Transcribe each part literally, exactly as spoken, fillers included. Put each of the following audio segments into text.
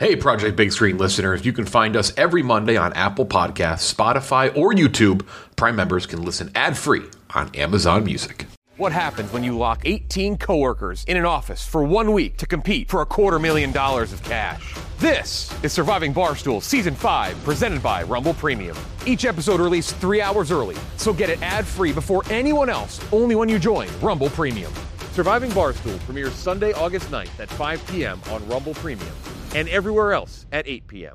Hey, Project Big Screen listeners, you can find us every Monday on Apple Podcasts, Spotify, or YouTube. Prime members can listen ad-free on Amazon Music. What happens when you lock eighteen coworkers in an office for one week to compete for a quarter million dollars of cash? This is Surviving Barstool Season five, presented by Rumble Premium. Each episode released three hours early, so get it ad-free before anyone else, only when you join Rumble Premium. Surviving Barstool premieres Sunday, August ninth at five p.m. on Rumble Premium and everywhere else at eight p.m.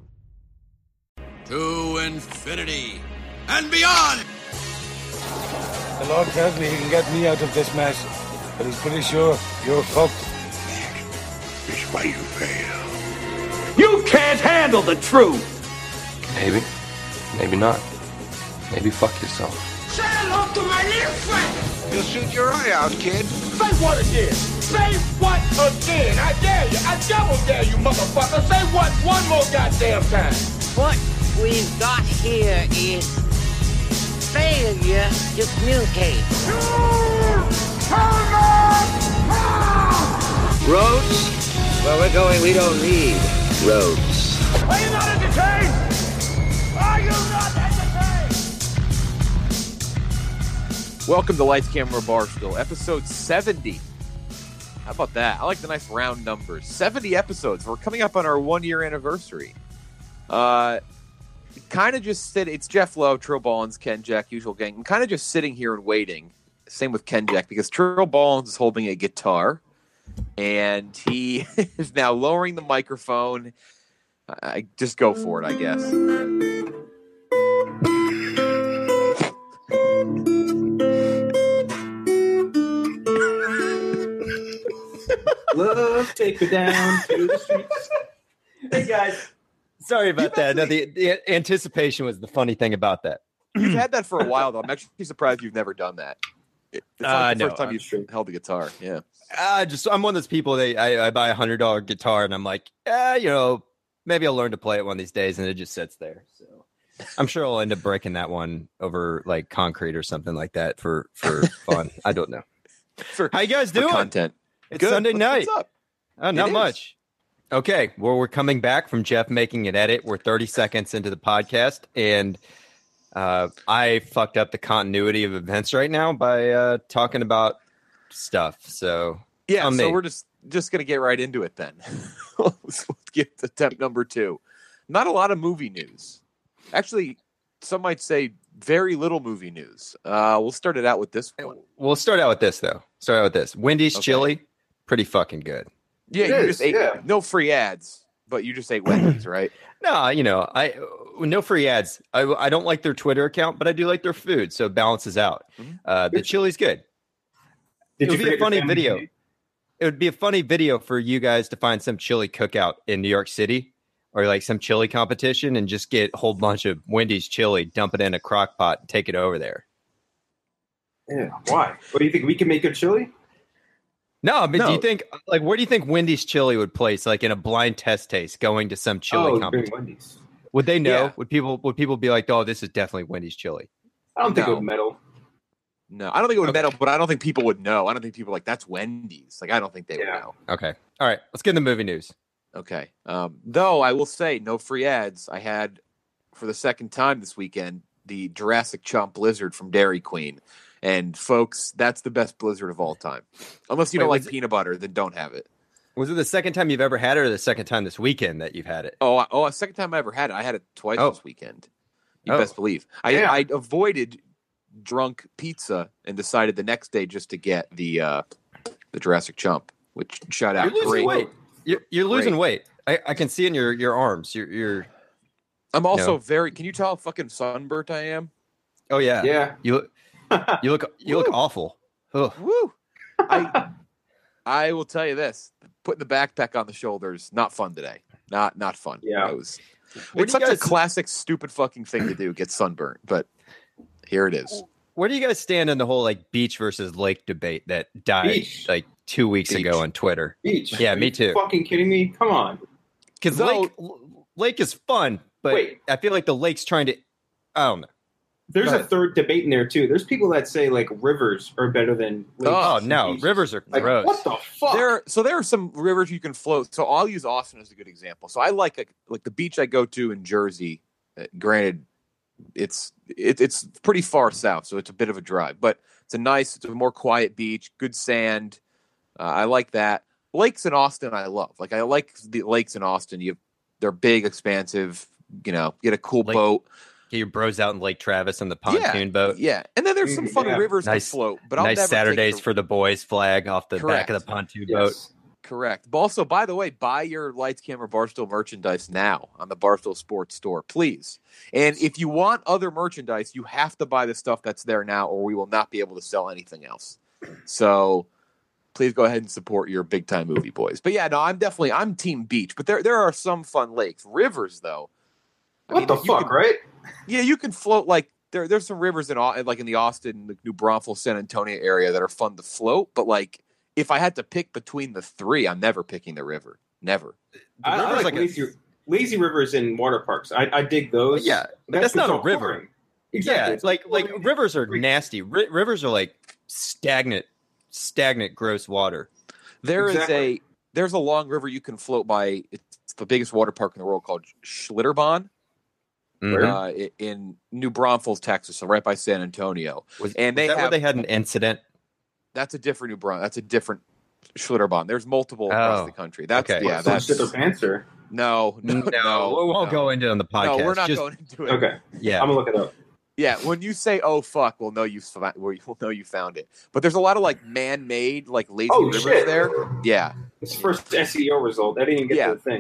To infinity and beyond! The Lord tells me he can get me out of this mess, but he's pretty sure you're fucked. It's why you fail. You can't handle the truth! Maybe. Maybe not. Maybe fuck yourself. Say hello to my little friend! You'll shoot your eye out, kid. Say what again? Say what again? I dare you. I double dare you, motherfucker. Say what one more goddamn time. What we've got here is failure to communicate. Roads? Where we're going, we don't need roads. Are you not entertained? Are you not entertained? Welcome to Lights, Camera, Barstool, episode seventy. How about that? I like the nice round numbers. seventy episodes. We're coming up on our one-year anniversary. Uh... Kind of just sit. It's Jeff Lowe, Trill Ballins, Ken Jack, usual gang. I'm kind of just sitting here and waiting. Same with Ken Jack, because Trill Ballins is holding a guitar, and he is now lowering the microphone. I just go for it, I guess. Love, take me down to the streets. Hey guys. Sorry about that. No, the, the anticipation was the funny thing about that. You've had that for a while, though. I'm actually surprised you've never done that. It's not uh, the no, first time I'm you've sure. held the guitar. Yeah. Uh, just I'm one of those people. They I, I buy a hundred dollar guitar and I'm like, yeah, you know, maybe I'll learn to play it one of these days, and it just sits there. So I'm sure I'll end up breaking that one over like concrete or something like that for for fun. I don't know. For, How you guys doing? Content. It's Good. Sunday What's, night. What's up? Oh, not It much. Okay, well, we're coming back from Jeff making an edit. We're thirty seconds into the podcast, and uh, I fucked up the continuity of events right now by uh, talking about stuff. So Yeah, on so me. we're just just gonna get right into it then. Let's get to attempt number two. Not a lot of movie news. Actually, some might say very little movie news. Uh, we'll start it out with this one. We'll start out with this though. Start out with this. Wendy's Okay. chili, pretty fucking good. Yeah, It you is, just ate yeah. no free ads, but you just ate Wendy's, right? No, you know, I no free ads. I, I don't like their Twitter account, but I do like their food, so it balances out. Mhm. Uh, the chili's good. Did It would you be a forget your funny family video. feud? It would be a funny video for you guys to find some chili cookout in New York City or like some chili competition and just get a whole bunch of Wendy's chili, dump it in a crock pot, and take it over there. Yeah. Why? What do you think? We can make good chili? No, but do No. you think like where do you think Wendy's chili would place like in a blind test taste going to some chili oh, competition? bring Wendy's. Would they know? Yeah. Would people would people be like, "Oh, this is definitely Wendy's chili"? I don't think No. it would metal. No, I don't think it would metal, but I don't think people would know. I don't think people are like that's Wendy's. Like I don't think they would Yeah. know. Okay. All right, let's get in the movie news. Okay. Um, though I will say, no free ads. I had for the second time this weekend the Jurassic Chomp Blizzard from Dairy Queen, and folks, that's the best Blizzard of all time. Unless you Wait, don't like was it- peanut butter, then don't have it. Was it the second time you've ever had it or the second time this weekend that you've had it? Oh, I- oh, a second time I ever had it. I had it twice Oh. this weekend. You Oh. best believe. I, Yeah. I avoided drunk pizza and decided the next day just to get the uh, the Jurassic Chomp, which shot out You're losing great. weight. You're, you're losing Great. weight. I, I can see in your, your arms. You're, you're. I'm also No. very. Can you tell how fucking sunburnt I am? Oh yeah. Yeah. You look. You look. You look Woo. awful. Ugh. Woo! I I will tell you this: putting the backpack on the shoulders, not fun today. Not not fun. Yeah. It was. Where It's do you such a guys- classic, stupid fucking thing to do. Get sunburnt, but here it is. Where do you guys stand on the whole like beach versus lake debate that died Beach. like two weeks Beach. ago on Twitter? Beach. Yeah, Are me you too. Fucking kidding me? Come on. Because Though- lake lake is fun, but Wait. I feel like the lake's trying to. I don't know. There's a third debate in there too. There's people that say like rivers are better than lakes. Oh no, beaches. Rivers are like, gross. What the fuck? There, so there are some rivers you can float. So I'll use Austin as a good example. So I like a, like the beach I go to in Jersey. Uh, granted, it's it, it's pretty far south, so it's a bit of a drive, but it's a nice, it's a more quiet beach, good sand. Uh, I like that. Lakes in Austin, I love. Like I like the lakes in Austin. You, they're big, expansive. You know, get a cool Lake, boat. Get your bros out in Lake Travis on the pontoon yeah, boat. Yeah, and then there's some fun yeah. rivers nice, to float. But I'll nice never Saturdays take the, for the boys flag off the Correct. back of the pontoon yes. boat. Correct. But also, by the way, buy your Lights Camera Barstool merchandise now on the Barstool Sports Store, please. And if you want other merchandise, you have to buy the stuff that's there now, or we will not be able to sell anything else. So please go ahead and support your big time movie boys. But yeah, no, I'm definitely I'm Team Beach. But there there are some fun lakes, rivers though. I what mean, the you fuck, can, right? Yeah, you can float like there. There's some rivers in Au- like in the Austin, the New Braunfels, San Antonio area that are fun to float. But like, if I had to pick between the three, I'm never picking the river. Never. The I, I river's like, like a- lazy, lazy rivers in water parks. I, I dig those. Yeah, but that's not a river. Boring. Exactly. Yeah, it's like like rivers are nasty. R- rivers are like stagnant, stagnant, gross water. There Exactly. is a there's a long river you can float by. It's the biggest water park in the world called Schlitterbahn. Mhm. Uh, i- in New Braunfels, Texas, so right by San Antonio. Was, and they was that have where they had an incident? That's a different New Braun. That's a different Schlitterbahn. There's multiple across Oh, the country. That's okay. yeah. Some That's shit their pants or no, no, No, no. we won't no. go into it on the podcast. No, we're not Just- going into it. okay. Yeah, I'm gonna look it up. Yeah, when you say "oh fuck," we'll know you we'll know you found it. But there's a lot of like man-made, like lazy Oh, rivers shit. there. Yeah. It's the first S E O result. I didn't even get Yeah. to the thing.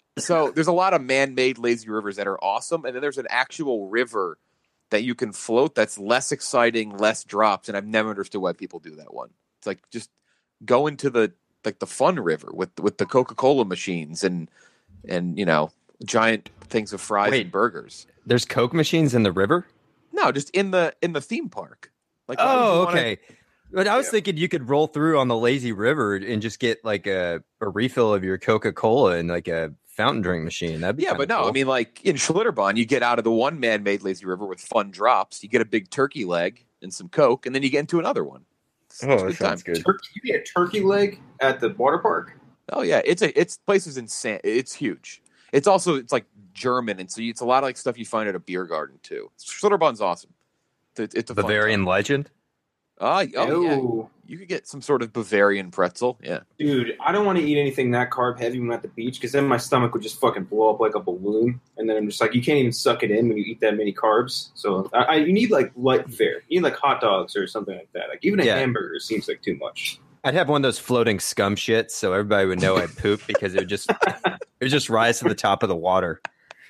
So there's a lot of man-made lazy rivers that are awesome, and then there's an actual river that you can float that's less exciting, less drops, and I've never understood why people do that one. It's like just go into the like the fun river with with the Coca-Cola machines and and you know giant things of fries Wait. and burgers. there's Coke machines in the river. No, just in the in the theme park. Like, why would Oh, you wanna- okay. But I was Yeah. thinking you could roll through on the lazy river and just get like a, a refill of your Coca Cola and like a fountain drink machine. That'd be Yeah, kinda but no, cool. I mean, like in Schlitterbahn, you get out of the one man-made lazy river with fun drops. You get a big turkey leg and some Coke, and then you get into another one. It's, Oh, it's that good sounds time. good. Turkey, you get a turkey leg at the water park? Oh yeah, it's a it's places in San. It's huge. It's also it's like German, and so it's a lot of like stuff you find at a beer garden too. Schlitterbahn's awesome. It's, it's a fun Bavarian time. legend. Ah, oh yeah, Ew. you could get some sort of Bavarian pretzel. Yeah, Dude, I don't want to eat anything that carb heavy when I'm at the beach because then my stomach would just fucking blow up like a balloon. And then I'm just like, you can't even suck it in when you eat that many carbs. So I, I, you need like light fare. You need like hot dogs or something like that. Like even a Yeah. hamburger seems like too much. I'd have one of those floating scum shits so everybody would know I pooped because it would just it would just rise to the top of the water.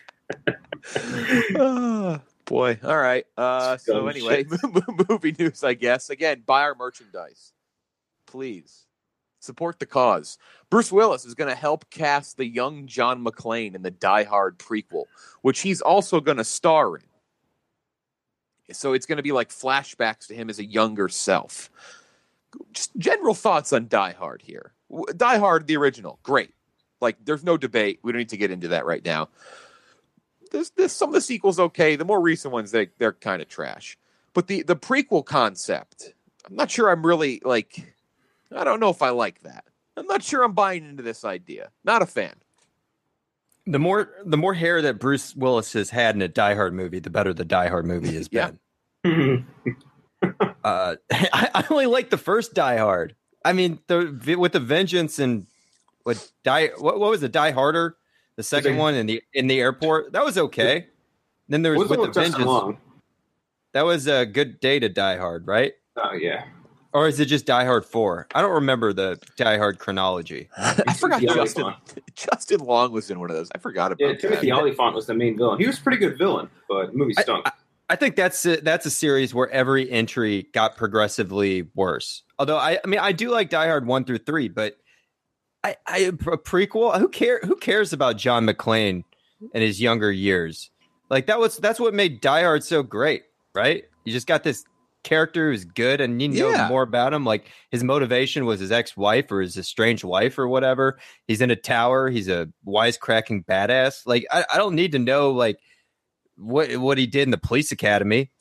Ah, boy. All right. Uh, so Scum anyway, movie news, I guess. Again, buy our merchandise, please. Support the cause. Bruce Willis is going to help cast the young John McClane in the Die Hard prequel, which he's also going to star in. So it's going to be like flashbacks to him as a younger self. Just general thoughts on Die Hard here. W- Die Hard, the original, great. Like, there's no debate. We don't need to get into that right now. There's, there's some of the sequels okay. The more recent ones, they they're kind of trash. But the the prequel concept, I'm not sure. I'm really like, I don't know if I like that. I'm not sure I'm buying into this idea. Not a fan. The more the more hair that Bruce Willis has had in a Die Hard movie, the better the Die Hard movie has Yeah. been. uh, I, I only like the first Die Hard. I mean, the with the Vengeance and what Die what, what was it? Die Harder, the second Okay. one in the in the airport. That was okay. Then there was What's with the the one with Justin Vengeance. Long? That was a good day to Die Hard, right? Oh yeah. Or is it just Die Hard four? I don't remember the Die Hard chronology. I forgot Yeah, Justin Oliphant. Justin Long was in one of those. I forgot about Yeah, that. Timothy Oliphant was the main villain. He was a pretty good villain, but the movie stunk. I, I think that's a, that's a series where every entry got progressively worse. Although I, I mean, I do like Die Hard one through three, but I, I a prequel. Who care? Who cares about John McClane in his younger years? Like that was that's what made Die Hard so great, right? You just got this character who's good, and you know Yeah. more about him. Like his motivation was his ex-wife or his estranged wife or whatever. He's in a tower. He's a wisecracking badass. Like I, I don't need to know like what what he did in the police academy.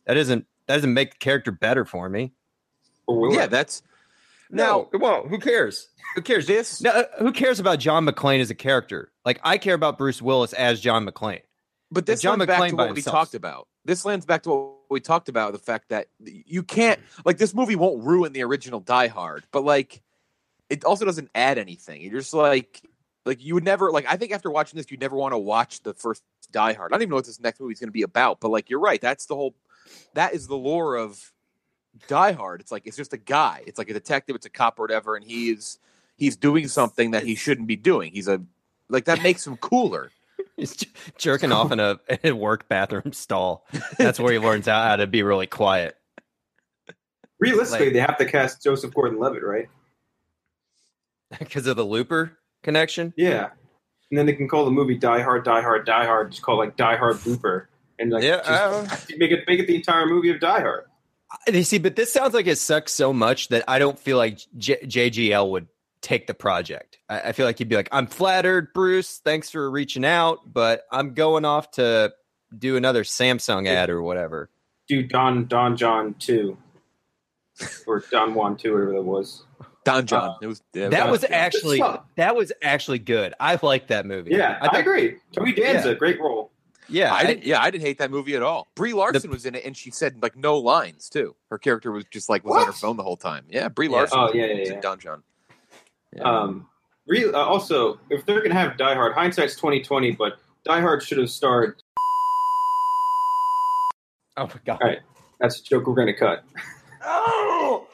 That doesn't that doesn't make the character better for me. Yeah, that's no. Now, well, who cares? Who cares? This no, who cares about John McClane as a character? Like I care about Bruce Willis as John McClane. But this John lands back McClane to by what we himself. talked about. This lands back to what we talked about, the fact that you can't, like, this movie won't ruin the original Die Hard, but, like, it also doesn't add anything. You're just, like, like you would never, like, I think after watching this, you'd never want to watch the first Die Hard. I don't even know what this next movie is going to be about, but, like, you're right. That's the whole, that is the lore of Die Hard. It's like, it's just a guy. It's like a detective, it's a cop or whatever, and he's, he's doing something that he shouldn't be doing. He's a, like, that makes him cooler. He's j- jerking off in a, in a work bathroom stall. That's where he learns how, how to be really quiet. Realistically, Like- they have to cast Joseph Gordon-Levitt, right? Because of the Looper connection? Yeah. And then they can call the movie Die Hard, Die Hard, Die Hard. Just call it like Die Hard Looper, and like Yeah, just make it make it the entire movie of Die Hard. You see, but this sounds like it sucks so much that I don't feel like J- JGL would take the project. I-, I feel like he'd be like, I'm flattered, Bruce. Thanks for reaching out, but I'm going off to do another Samsung ad or whatever. Do Don Don John two or Don Juan two, whatever that was. Don John. Uh, it was yeah, That Don was John. actually that was actually good. I liked that movie. Yeah, I, thought- agree. Tony Danza, Yeah. great role. Yeah, I I- didn't. Yeah, I didn't hate that movie at all. Brie Larson was in it, and she said like no lines too. Her character was just like was on What? her phone the whole time. Yeah, Brie Yeah. Larson. Oh, was, yeah, yeah, was yeah. in Don John. Yeah. Um, re- uh, also, if they're gonna have Die Hard, hindsight's twenty twenty, but Die Hard should have starred. Oh my god! All right, that's a joke we're gonna cut. Oh!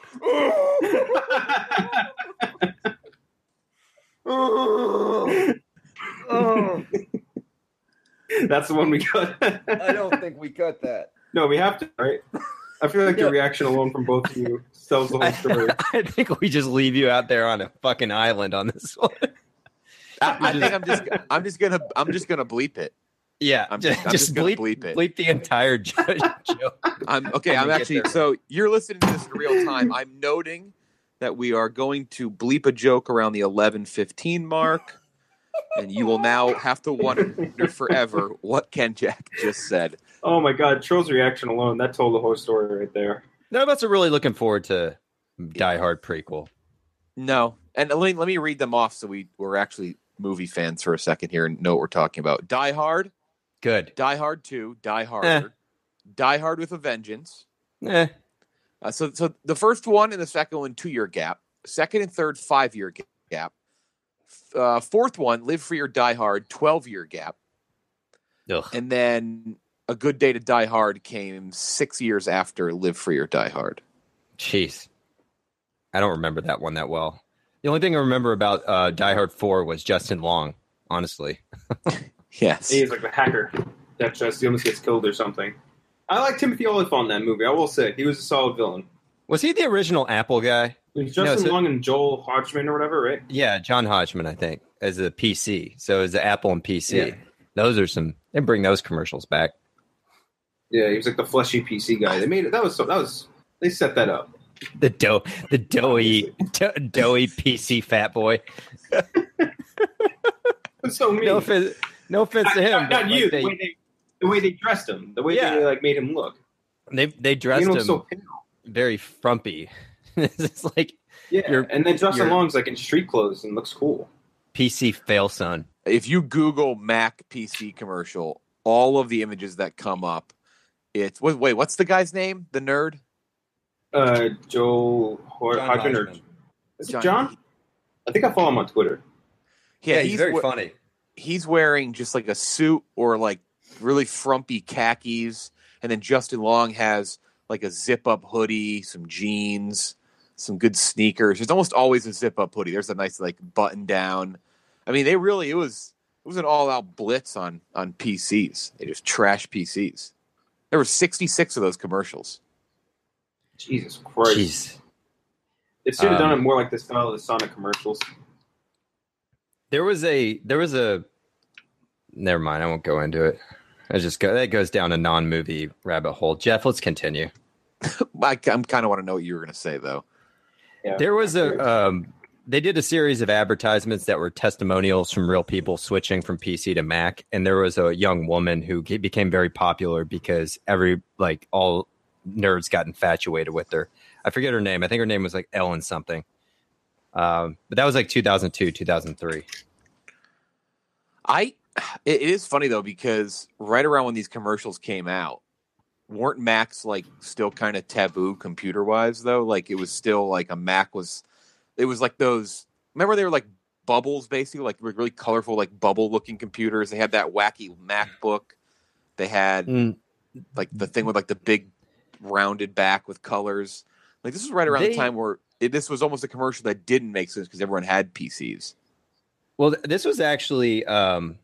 Oh! That's the one we cut. I don't think we cut that. No, we have to, right? I feel like the reaction alone from both of you tells the whole story. I think we just leave you out there on a fucking island on this one. I, I think I'm just. I'm just gonna. I'm just gonna bleep it. Yeah, I'm just, just- I'm just just gonna bleep, bleep it. bleep the entire jo- joke. I'm okay. When I'm we get actually. there. So you're listening to this in real time. I'm noting that we are going to bleep a joke around the eleven fifteen mark, and you will now have to wonder forever what Ken Jack just said. Oh my god, Trill's reaction alone, that told the whole story right there. None of us are really looking forward to Die Hard prequel. No, and let me, let me read them off so we we're actually movie fans for a second here and know what we're talking about. Die Hard, Good. Die Hard two, Die Harder, Eh. Die Hard with a Vengeance. Eh. Uh, so, so the first one and the second one, two year gap. Second and third, five year gap. Uh, fourth one, Live Free or Die Hard, twelve year gap. Ugh. And then A Good Day to Die Hard came six years after Live Free or Die Hard. Jeez. I don't remember that one that well. The only thing I remember about uh, Die Hard four was Justin Long, honestly. Yes. He's like the hacker that just he almost gets killed or something. I like Timothy Olyphant in that movie. I will say he was a solid villain. Was he the original Apple guy? It was Justin No, so- Long and Joel Hodgman or whatever, right? Yeah, John Hodgman, I think, as a P C. So as the Apple and P C. Yeah. Those are some. They bring those commercials back. Yeah, he was like the fleshy P C guy. They made it. That was so. That was. They set that up. The dough, the doughy, do- doughy P C fat boy. It's so mean. No offense, no offense to him. Not, but, not like, you. they, the, way they, the way they dressed him. The way Yeah. they like made him look. they they dressed You know, him so pale. very frumpy. It's like Yeah, You're- and then Justin you're- Long's like in street clothes and looks cool. P C fail son. If you Google Mac P C commercial, all of the images that come up, it's wait, wait what's the guy's name? The nerd? Uh, Joel Hor- John Hodgman or Hodgman. is it John- John? I think I follow him on Twitter. Yeah, he's, very we- funny. He's wearing just like a suit or like really frumpy khakis, and then Justin Long has like a zip up hoodie, some jeans, some good sneakers. There's almost always a zip up hoodie. There's a nice like button down. I mean, they really it was it was an all out blitz on on P Cs. They just trash P Cs. There were sixty-six of those commercials. Jesus Christ! Jeez. They should have done Um, it more like the style of the Sonic commercials. There was a there was a never mind, I won't go into it. I just go that goes down a non movie rabbit hole. Jeff, let's continue. I, I'm kind of want to know what you were going to say though. Yeah. There was a um they did a series of advertisements that were testimonials from real people switching from P C to Mac, and there was a young woman who ge- became very popular because every like all nerds got infatuated with her. I forget her name. I think her name was like Ellen something. Um, but that was like two thousand two, two thousand three. I it is funny though, because right around when these commercials came out, weren't Macs like still kind of taboo computer wise though? Like it was still like a Mac was, it was like those. Remember they were like bubbles basically, like really colorful, like bubble looking computers. They had that wacky MacBook. They had mm. like the thing with like the big rounded back with colors. Like this was right around they, the time where it, this was almost a commercial that didn't make sense because everyone had P Cs. Well, this was actually um,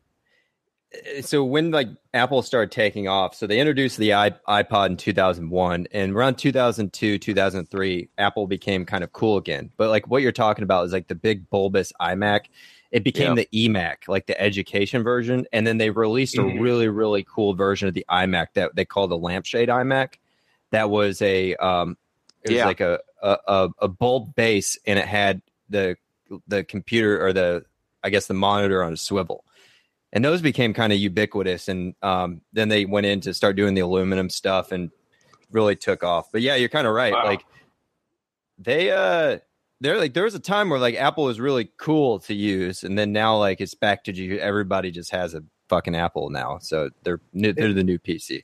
so when like Apple started taking off. So they introduced the iPod in two thousand one, and around two thousand two, two thousand three, Apple became kind of cool again. But like what you're talking about is like the big bulbous iMac. It became yeah. the eMac, like the education version, and then they released mm-hmm. a really, really cool version of the iMac that they call the lampshade iMac. That was a um, it was yeah. like a, a a bulb base, and it had the the computer or the I guess the monitor on a swivel. And those became kind of ubiquitous. And um, then they went in to start doing the aluminum stuff and really took off. But yeah, you're kind of right. Wow. Like they, uh, they're like, there was a time where like Apple was really cool to use. And then now like it's back to you. Everybody just has a fucking Apple now. So they're, they're the new P C.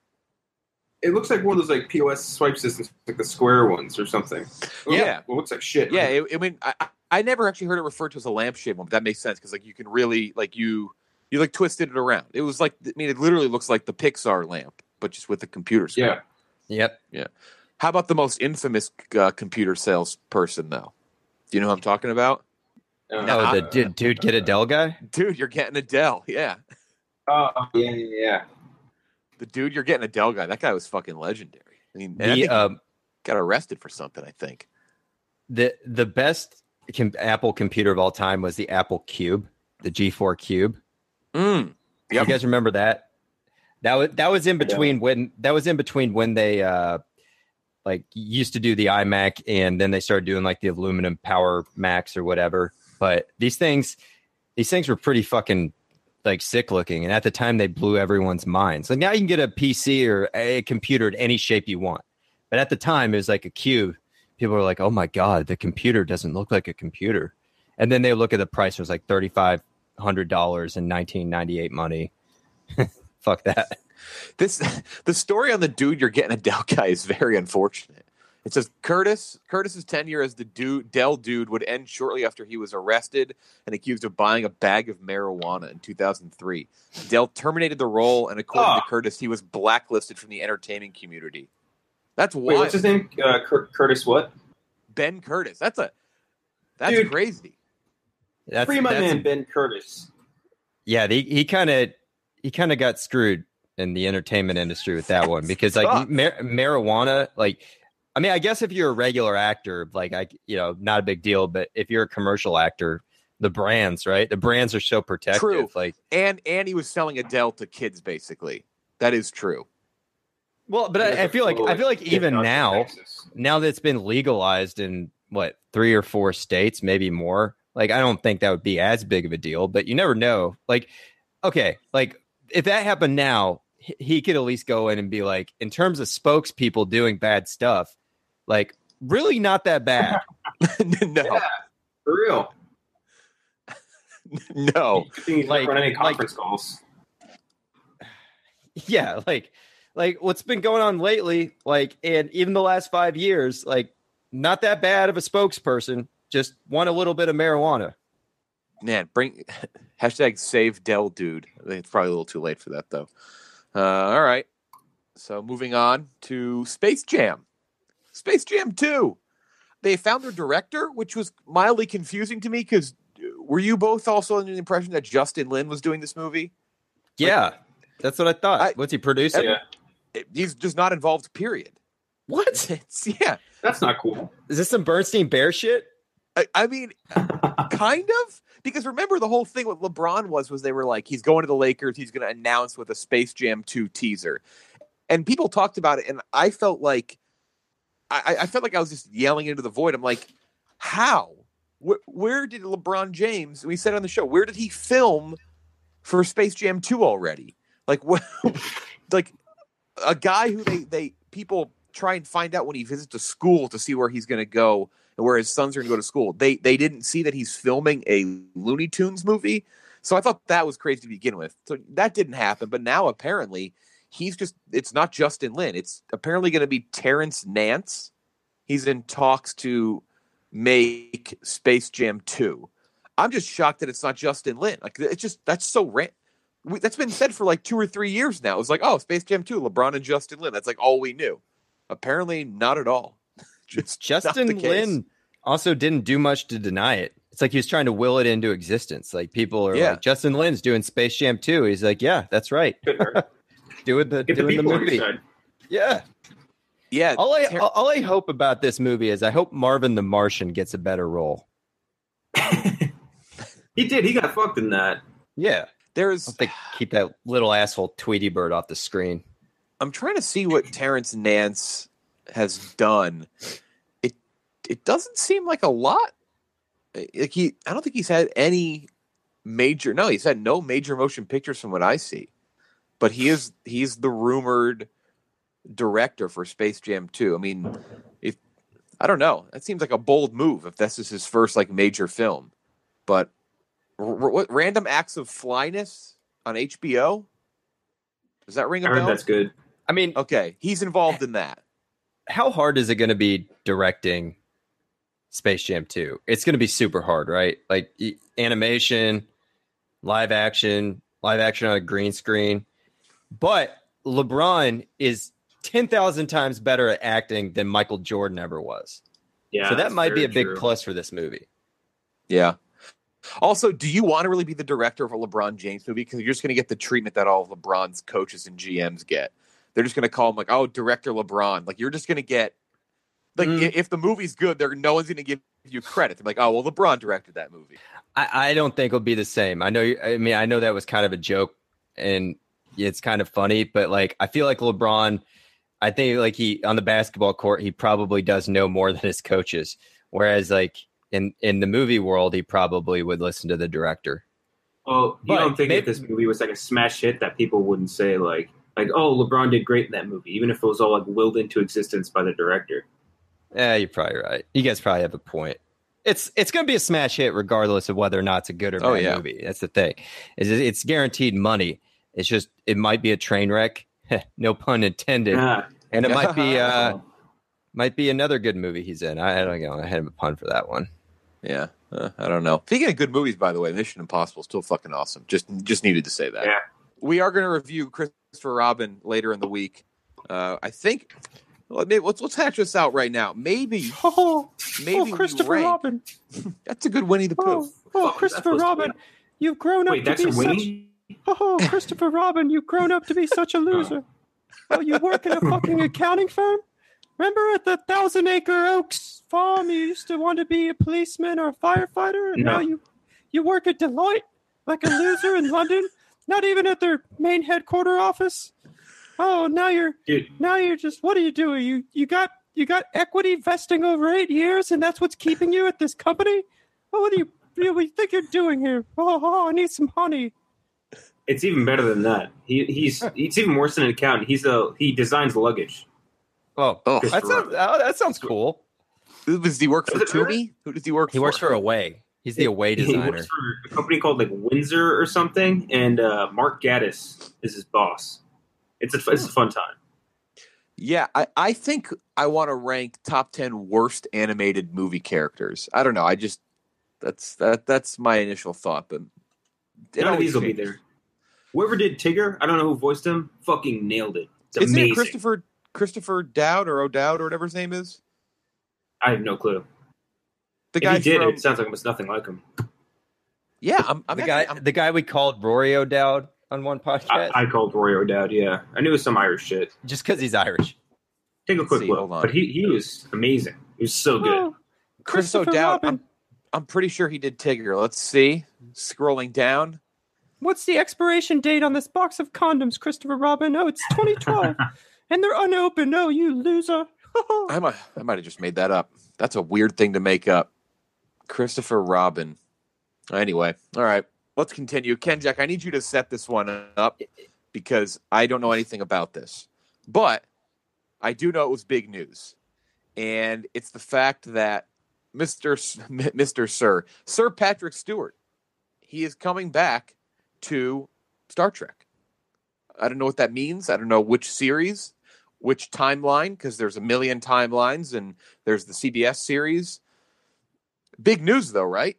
It looks like one of those like P O S swipe systems, like the square ones or something. Yeah. Well, it looks like shit. Yeah. It, I mean, I, I never actually heard it referred to as a lampshade one, but that makes sense. Cause like you can really like you, You like twisted it around. It was like, I mean, it literally looks like the Pixar lamp, but just with the computer screen. Yeah. Yep. Yeah. How about the most infamous uh, computer salesperson, though? Do you know who I'm talking about? Uh, nah. Oh, the dude, dude, get a Dell guy? Dude, you're getting a Dell. Yeah. Oh, yeah, yeah, yeah. The dude, you're getting a Dell guy. That guy was fucking legendary. I mean, the, I think um, got arrested for something, I think. The the best com- Apple computer of all time was the Apple Cube, the G four Cube. Mm. Yep. You guys remember that? That was that was in between when that was in between when they uh like used to do the iMac, and then they started doing like the aluminum Power Macs or whatever. But these things, these things were pretty fucking like sick looking, and at the time they blew everyone's minds. So now you can get a P C or a computer in any shape you want, but at the time it was like a cube. People were like, "Oh my god, the computer doesn't look like a computer," and then they look at the price. It was like thirty-five hundred dollars in nineteen ninety-eight money. Fuck that. This the story on the dude you're getting a Dell guy is very unfortunate. It says Curtis Curtis's tenure as the dude, Dell dude would end shortly after he was arrested and accused of buying a bag of marijuana in two thousand three. Dell terminated the role, and according oh. to Curtis, he was blacklisted from the entertainment community. That's wild. Wait, what's his name? Uh, Cur- Curtis what? Ben Curtis. That's a that's Dude. crazy. That's, Free my that's, man, Ben Curtis. Yeah, he he kind of he kind of got screwed in the entertainment industry with that one because like mar- marijuana, like I mean, I guess if you're a regular actor, like I, you know, not a big deal. But if you're a commercial actor, the brands, right? The brands are so protective. True. Like, and and he was selling Adele to kids, basically. That is true. Well, but I, I feel like I feel like even now, now that it's been legalized in what three or four states, maybe more. Like, I don't think that would be as big of a deal, but you never know. Like, okay, like if that happened now, he could at least go in and be like, in terms of spokespeople doing bad stuff, like really not that bad. No, yeah, for real. No, like run any conference like, calls. Yeah, like. Like what's been going on lately, like, and even the last five years, like, not that bad of a spokesperson. Just want a little bit of marijuana. Man, bring hashtag save Dell dude. I think it's probably a little too late for that though. Uh, all right, so moving on to Space Jam. Space Jam two. They found their director, which was mildly confusing to me because were you both also under the impression that Justin Lin was doing this movie? Yeah, like, that's what I thought. I, What's he producing? Yeah. He's just not involved, period. What? It's, yeah. That's not cool. Is this some Bernstein Bear shit? I, I mean, kind of. Because remember, the whole thing with LeBron was, was they were like, he's going to the Lakers. He's going to announce with a Space Jam two teaser. And people talked about it, and I felt like, I, I felt like I was just yelling into the void. I'm like, how? Where, where did LeBron James, we said on the show, where did he film for Space Jam two already? Like, what, like, a guy who they, they people try and find out when he visits a school to see where he's going to go and where his sons are going to go to school. They they didn't see that he's filming a Looney Tunes movie. So I thought that was crazy to begin with. So that didn't happen. But now apparently he's just, it's not Justin Lin. It's apparently going to be Terrence Nance. He's in talks to make Space Jam two. I'm just shocked that it's not Justin Lin. Like, it's just, that's so random. That's been said for like two or three years now. It was like, oh, Space Jam two, LeBron and Justin Lin. That's like all we knew. Apparently not at all. Just Justin Lin also didn't do much to deny it. It's like he was trying to will it into existence. Like people are Yeah. like, Justin Lin's doing Space Jam two. He's like, yeah, that's right. doing the Get the doing the people on movie. your side. Yeah. Yeah. All I Ter- all, all I hope about this movie is I hope Marvin the Martian gets a better role. He did. He got fucked in that. Yeah. There's I think keep that little asshole Tweety Bird off the screen. I'm trying to see what Terrence Nance has done. It it doesn't seem like a lot. Like he, I don't think he's had any major. No, he's had no major motion pictures from what I see. But he is he's the rumored director for Space Jam two. I mean, if I don't know, that seems like a bold move if this is his first like major film. But r- r- what Random Acts of Flyness on H B O? Does that ring a I heard bell? that's good. I mean, Okay, he's involved in that. how hard is it going to be directing Space Jam two? It's going to be super hard, right? Like e- animation, live action, live action on a green screen. But LeBron is ten thousand times better at acting than Michael Jordan ever was. Yeah, so that that's might be a very big true. plus for this movie. Yeah. Also, do you want to really be the director of a LeBron James movie? Because you're just going to get the treatment that all of LeBron's coaches and G Ms get. They're just going to call him like, oh, director LeBron. Like, you're just going to get, like, Mm. i- if the movie's good, they're no one's going to give you credit. They're like, oh, well, LeBron directed that movie. I, I don't think it'll be the same. I know. you- I mean, I know that was kind of a joke, and it's kind of funny. But like, I feel like LeBron. I think like he on the basketball court, he probably does know more than his coaches. Whereas like in in the movie world, he probably would listen to the director. Well, you But don't think maybe- if this movie was like a smash hit that people wouldn't say like like oh LeBron did great in that movie, even if it was all like willed into existence by the director. Yeah, you're probably right. You guys probably have a point. It's it's going to be a smash hit regardless of whether or not it's a good or bad Oh, yeah. movie. That's the thing. Is it- it's guaranteed money. It's just it might be a train wreck. No pun intended. Ah, And it might be uh might be another good movie he's in. I, I don't know. I had a pun for that one. Yeah. Uh, I don't know. Speaking of good movies, by the way, Mission Impossible is still fucking awesome. Just just needed to say that. Yeah. We are going to review Christopher Robin later in the week. Uh, I think. Well, maybe, let's let's hatch this out right now. Maybe. Oh, maybe we rank- That's a good Winnie the Pooh. oh, Fuck, Christopher that's supposed to Robin, be- you've grown Wait, that's a Winnie? Oh, Christopher Robin, you've grown up to be such a loser. Oh, you work in a fucking accounting firm? Remember at the Thousand Acre Oaks farm, you used to want to be a policeman or a firefighter, and No. now you you work at Deloitte like a loser in London, not even at their main headquarter office. Oh, now you're Dude, now you're just what are you doing? You you got you got equity vesting over eight years, and that's what's keeping you at this company? Oh, what do you really think you're doing here? Oh, oh I need some honey. it's even better than that. He he's it's even worse than an accountant. He's a he designs luggage. Oh, Oh. that sounds oh, that sounds cool. Does he work for Does it matter? Toomey? Who does he work He for? works for Away. He's the Away He designer. works for a company called like Windsor or something, and uh, Mark Gaddis is his boss. It's a it's a fun time. Yeah, I, I think I want to rank top ten worst animated movie characters. I don't know. I just that's that that's my initial thought, but it None of always these will be changes. there. Whoever did Tigger, I don't know who voiced him, fucking nailed it. It's Isn't amazing. it Christopher Christopher Dowd or O'Dowd or whatever his name is? I have no clue. The If guy he did, from, it sounds like it's nothing like him. yeah, I'm, I'm the actually- guy, I'm- the guy we called Rory O'Dowd on one I, podcast, I called Roy O'Dowd, yeah. I knew it was some Irish shit. just because he's Irish. Take a quick see, look. hold on. But he, he was amazing. He was so good. Oh, Chris Christopher O'Dowd. Robin. I'm, I'm pretty sure he did Tigger. Let's see. Scrolling down. What's the expiration date on this box of condoms, Christopher Robin? Oh, it's twenty twelve, and they're unopened. Oh, you loser! I might I might have just made that up. That's a weird thing to make up. Christopher Robin. Anyway, all right. Let's continue. Ken Jack, I need you to set this one up because I don't know anything about this. But I do know it was big news. And it's the fact that Mister S- Mister Sir, Sir Patrick Stewart, he is coming back to Star Trek. I don't know what that means. I don't know which series, which timeline, because there's a million timelines and there's the C B S series. Big news, though, right?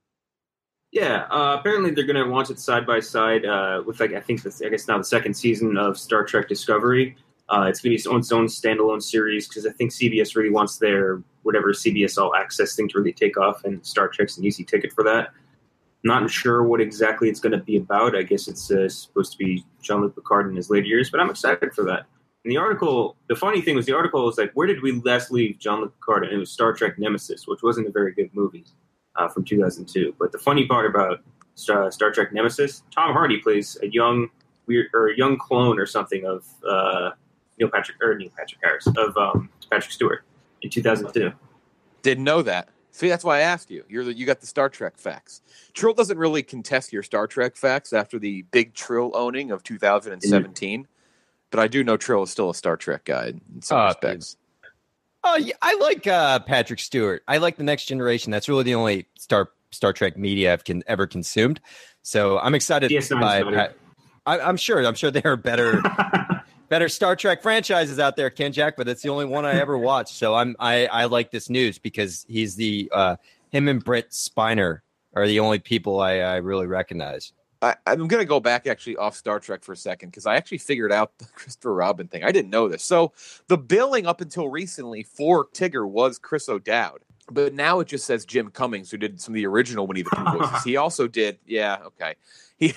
Yeah, uh, apparently they're going to launch it side by side uh, with, like, I think, this, I guess now the second season of Star Trek Discovery. Uh, it's going to be its own, its own standalone series because I think C B S really wants their whatever C B S All Access thing to really take off, and Star Trek's an easy ticket for that. Not sure what exactly it's going to be about. I guess it's uh, supposed to be Jean-Luc Picard in his later years, but I'm excited for that. And the article, the funny thing was the article was like, where did we last leave Jean-Luc Picard? And it was Star Trek Nemesis, which wasn't a very good movie uh, from two thousand two. But the funny part about Star, Star Trek Nemesis, Tom Hardy plays a young weird or a young clone or something of uh, Neil Patrick or Neil Patrick Harris of um, Patrick Stewart in two thousand two. Didn't know that. See, that's why I asked you. You're the, you got the Star Trek facts. Trill doesn't really contest your Star Trek facts after the big Trill owning of two thousand seventeen, mm-hmm. but I do know Trill is still a Star Trek guy in some uh, respects. Oh, yeah, I like uh, Patrick Stewart. I like The Next Generation. That's really the only Star Star Trek media I've can, ever consumed. So I'm excited by Pat. I, I'm sure. I'm sure there are better. Better Star Trek franchises out there, Ken Jack, but it's the only one I ever watched. So I'm I, I like this news because he's the uh, him and Brent Spiner are the only people I, I really recognize. I, I'm going to go back actually off Star Trek for a second because I actually figured out the Christopher Robin thing. I didn't know this. So the billing up until recently for Tigger was Chris O'Dowd, but now it just says Jim Cummings, who did some of the original Winnie the Pooh voices. He also did, yeah, okay. He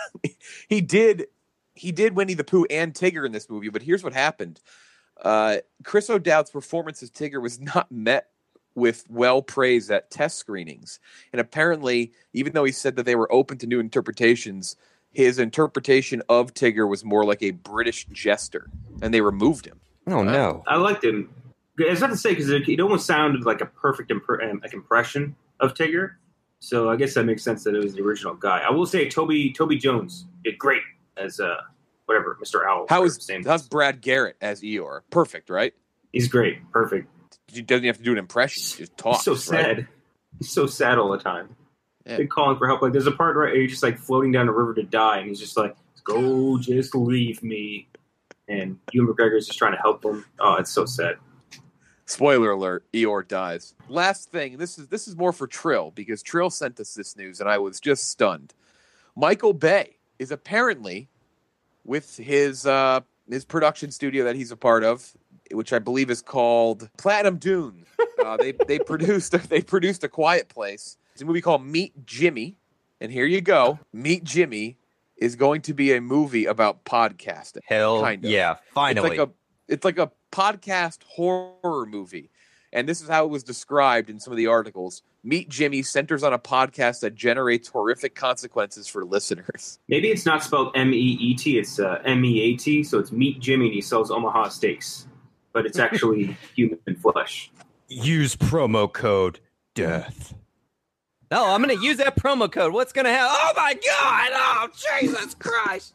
he did. He did Winnie the Pooh and Tigger in this movie, but here's what happened. Uh, Chris O'Dowd's performance as Tigger was not met with well praise at test screenings. And apparently, even though he said that they were open to new interpretations, his interpretation of Tigger was more like a British jester, and they removed him. Oh, no. I liked him. It's not to say, because it, it almost sounded like a perfect imp- like impression of Tigger. So I guess that makes sense that it was the original guy. I will say Toby Toby Jones did great as uh, whatever, Mister Owl. How is how's Brad Garrett as Eeyore? Perfect, right? He's great. Perfect. He doesn't have to do an impression. He just talks. He's so sad. Right? He's so sad all the time. Yeah. They're calling for help. Like there's a part where he's just like floating down a river to die, and he's just like, "Go, just leave me." And Ewan McGregor's just trying to help him. Oh, it's so sad. Spoiler alert: Eeyore dies. Last thing. This is this is more for Trill because Trill sent us this news, and I was just stunned. Michael Bay is apparently with his uh, his production studio that he's a part of, which I believe is called Platinum Dune. Uh, they they produced they produced A Quiet Place. It's a movie called Meet Jimmy, and here you go. Meet Jimmy is going to be a movie about podcasting. Hell kind of. Yeah, finally. It's like a it's like a podcast horror movie. And this is how it was described in some of the articles. Meet Jimmy centers on a podcast that generates horrific consequences for listeners. Maybe it's not spelled M E E T, it's uh, M E A T, so it's Meet Jimmy and he sells Omaha steaks. But it's actually human flesh. Use promo code DEATH. Oh, I'm going to use that promo code. What's going to happen? Oh, my God. Oh, Jesus Christ.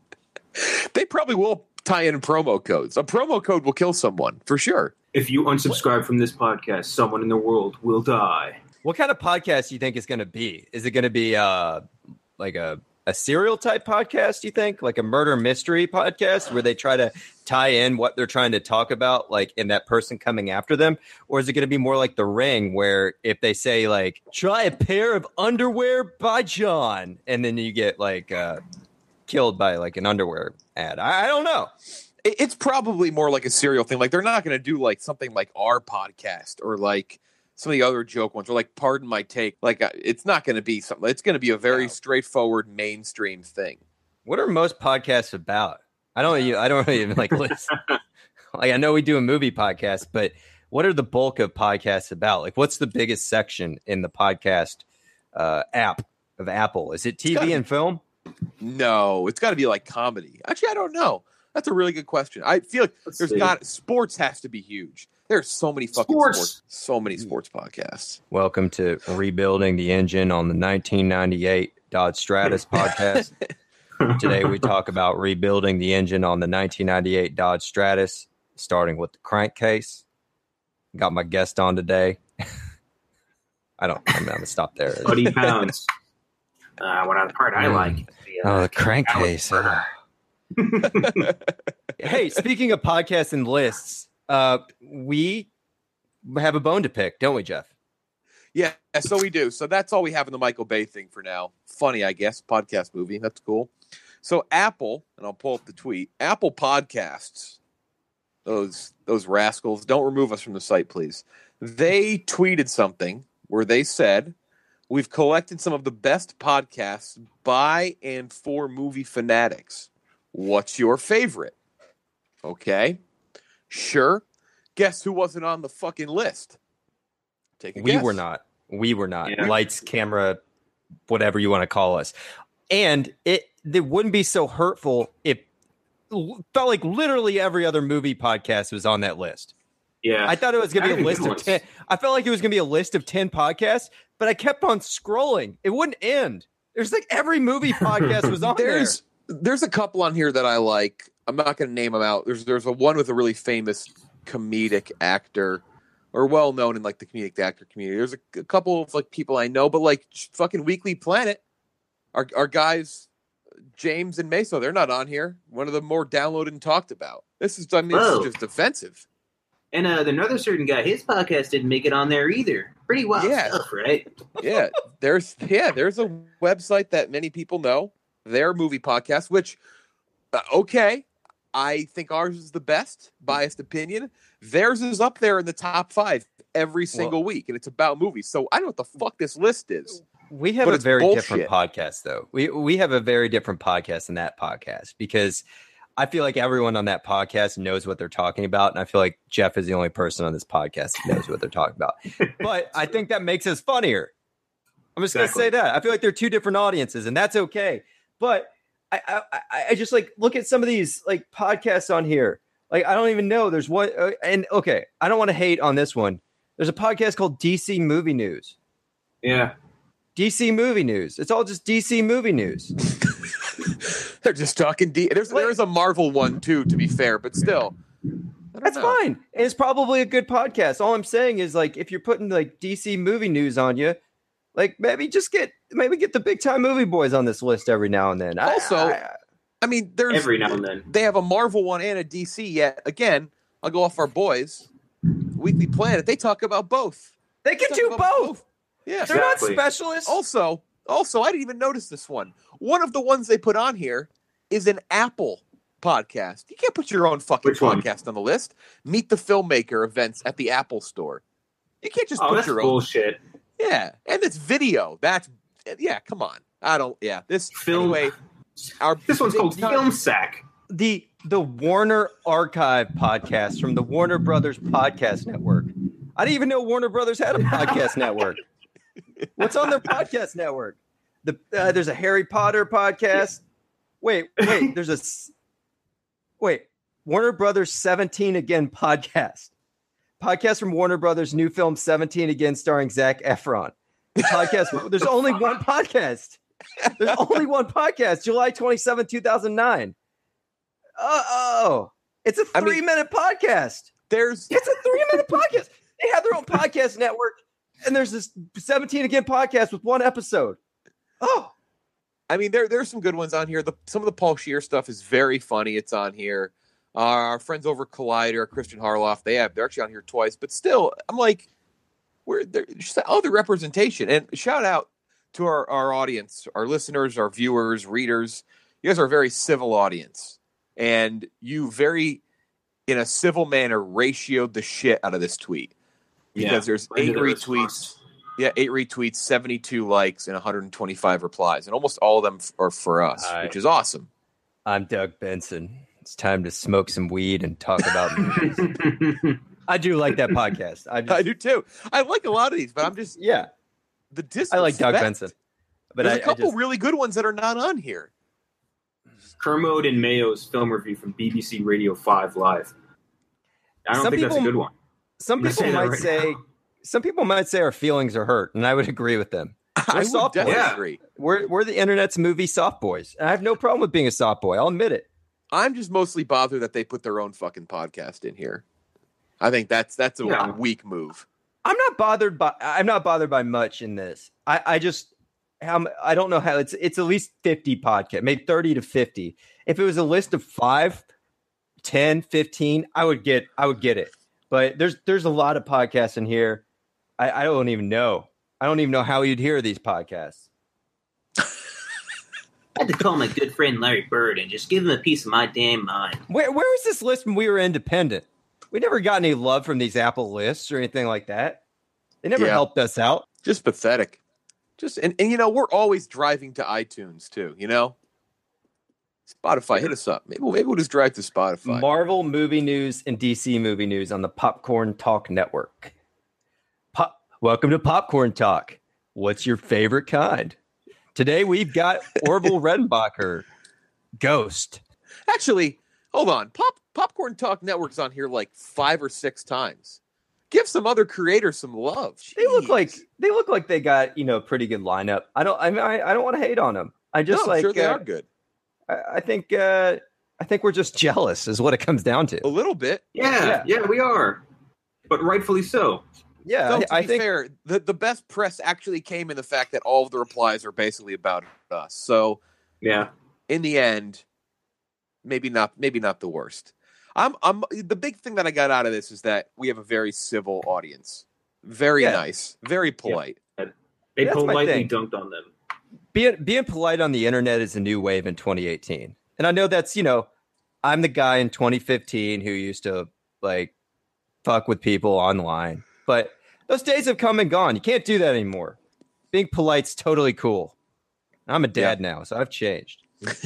They probably will tie in promo codes. A promo code will kill someone, for sure. If you unsubscribe what? from this podcast, someone in the world will die. What kind of podcast do you think it's going to be? Is it going to be uh, like a, a serial type podcast, do you think? Like a murder mystery podcast where they try to tie in what they're trying to talk about, like in that person coming after them? Or is it going to be more like The Ring where if they say like, try a pair of underwear by John, and then you get like uh, killed by like an underwear ad? I, I don't know. It's probably more like a serial thing. Like they're not going to do like something like our podcast or like some of the other joke ones or like Pardon My Take. Like uh, it's not going to be something. It's going to be a very straightforward mainstream thing. What are most podcasts about? I don't. I don't even like listen. Like I know we do a movie podcast, but what are the bulk of podcasts about? Like what's the biggest section in the podcast uh, app of Apple? Is it T V and be, film? No, it's got to be like comedy. Actually, I don't know. That's a really good question. I feel like Let's there's see. got sports has to be huge. There's so many fucking sports. sports, so many sports podcasts. Welcome to Rebuilding the Engine on the nineteen ninety-eight Dodge Stratus podcast. Today we talk about rebuilding the engine on the nineteen ninety-eight Dodge Stratus. starting with the Crankcase. Got my guest on today. I don't. I'm gonna stop there. forty pounds. Uh, what other part I Mm. like? The, uh, Oh, the Crankcase. uh. Hey, speaking of podcasts and lists, uh, we have a bone to pick, don't we, Jeff? Yeah, so we do. So that's all we have in the Michael Bay thing for now. Funny, I guess. Podcast movie. That's cool. So Apple, and I'll pull up the tweet. Apple Podcasts, those those rascals, don't remove us from the site, please. They tweeted something where they said, we've collected some of the best podcasts by and for movie fanatics. What's your favorite? Okay. Sure. Guess who wasn't on the fucking list? Take a We guess. were not. We were not. Yeah. Lights, camera, whatever you want to call us. And it, it wouldn't be so hurtful if it felt like literally every other movie podcast was on that list. Yeah. I thought it was going to be a I list think of it ten. I felt like it was going to be a list of ten podcasts, but I kept on scrolling. It wouldn't end. There's like every movie podcast was on There's there's a couple on here that I like. I'm not going to name them out. There's there's a one with a really famous comedic actor, or well known in like the comedic actor community. There's a, a couple of like people I know, but like fucking Weekly Planet, our our guys James and Meso, they're not on here. One of the more downloaded and talked about. This is I mean this Whoa. is just offensive. And uh, another certain guy, his podcast didn't make it on there either. Pretty wild Yeah. stuff, right? Yeah, there's yeah, there's a website that many people know, their movie podcast, which uh, okay, I think ours is the best, biased opinion. Theirs is up there in the top five every single week, and it's about movies. So I don't know what the fuck this list is. We have But a it's very bullshit. different podcast, though. We we have a very different podcast than that podcast because I feel like everyone on that podcast knows what they're talking about, and I feel like Jeff is the only person on this podcast that knows what they're talking about. But I think that makes us funnier. I'm just Exactly. gonna say that. I feel like they're two different audiences, and that's okay. But I, I I- I just like look at some of these like podcasts on here. Like I don't even know. There's one, uh, and okay, I don't want to hate on this one. There's a podcast called D C Movie News. Yeah. D C Movie News. It's all just D C Movie News. They're just talking. D- There's Wait. there's a Marvel one too, to be fair, but still, I don't That's know. fine. And it's probably a good podcast. All I'm saying is like if you're putting like D C Movie News on you, like maybe just get maybe get the big time movie boys on this list every now and then. I- Also, I- I mean, there's Every now and then. they have a Marvel one and a D C. Yet again, I'll go off our boys, Weekly Planet. They talk about both. they can Talk do about both. Yeah. They're Exactly. not specialists. Also, also, I didn't even notice this one. One of the ones they put on here is an Apple podcast. You can't put your own fucking Which one? podcast on the list. Meet the Filmmaker events at the Apple Store. You can't just Oh, put that's your own. bullshit. Yeah, and it's video. That's yeah. Come on. I don't. Yeah. This Film- anyway. Our This one's big called time- Film Sack. the the Warner Archive podcast from the Warner Brothers Podcast Network. I didn't even know Warner Brothers had a podcast network. What's on their podcast network? The uh, there's a Harry Potter podcast. Wait, wait. There's a s- wait. Warner Brothers seventeen Again podcast. Podcast from Warner Brothers' new film seventeen Again, starring Zac Efron. Podcast. There's only one podcast. There's only one podcast. July twenty-seventh, two thousand nine. Uh, oh, it's a I mean- three minute podcast. There's It's a three minute podcast. They have their own podcast network, and there's this seventeen Again podcast with one episode. Oh, I mean, there there's some good ones on here. The some of the Paul Scheer stuff is very funny. It's on here. Uh, our friends over at Collider, Christian Harloff, they have they're actually on here twice. But still, I'm like, we're there. Just other representation. And shout out to our our audience, our listeners, our viewers, readers. You guys are a very civil audience, and you very, in a civil manner, ratioed the shit out of this tweet because Yeah. there's Right eight into the retweets. response. Yeah, eight retweets, seventy-two likes, and one hundred twenty-five replies, and almost all of them f- are for us, All right. which is awesome. I'm Doug Benson. It's time to smoke some weed and talk about movies. I do like that podcast. I, just, I do too. I like a lot of these, but I'm just yeah, the disrespect. I like Doug Benson. But There's I, a couple I just, really good ones that are not on here. Kermode and Mayo's film review from B B C Radio five Live. I don't Some think that's a people- good one. some I'm gonna people say that might right say now. some people might say our feelings are hurt, and I would agree with them. I would soft definitely boys. agree. We're we're the internet's movie soft boys, and I have no problem with being a soft boy. I'll admit it. I'm just mostly bothered that they put their own fucking podcast in here. I think that's that's a Yeah. weak move. I'm not bothered by I'm not bothered by much in this. I, I just how I don't know how it's it's at least fifty podcasts, maybe thirty to fifty. If it was a list of five, ten, fifteen, I would get I would get it. But there's there's a lot of podcasts in here. I, I don't even know. I don't even know how you'd hear these podcasts. I had to call my good friend Larry Bird and just give him a piece of my damn mind. Where where was this list when we were independent? We never got any love from these Apple lists or anything like that. They never Yeah. helped us out. Just pathetic. Just and, and you know, we're always driving to iTunes too, you know? Spotify, hit us up. Maybe we'll, maybe we'll just drive to Spotify. Marvel movie news and D C movie news on the Popcorn Talk Network. Pop, welcome to Popcorn Talk. What's your favorite kind? Today we've got Orville Redenbacher, Ghost. Actually, hold on. Pop Popcorn Talk Network's on here like five or six times. Give some other creators some love. They look like they look like they got, you know, a pretty good lineup. I don't I mean, I, I don't want to hate on them. I just No, I'm like sure they uh, are good. I, I think uh, I think we're just jealous is what it comes down to. A little bit. Yeah, yeah, we are, but rightfully so. Yeah, Though, I, to I be think fair, the, the best press actually came in the fact that all of the replies are basically about us. So Yeah, in the end, maybe not maybe not the worst. I'm I'm the big thing that I got out of this is that we have a very civil audience. Very Yeah. nice, very polite. they That's my politely thing. dunked on them. being being polite on the internet is a new wave in twenty eighteen. And I know that's, you know, I'm the guy in twenty fifteen who used to like fuck with people online. But those days have come and gone. You can't do that anymore. Being polite's totally cool. I'm a dad now, so I've changed.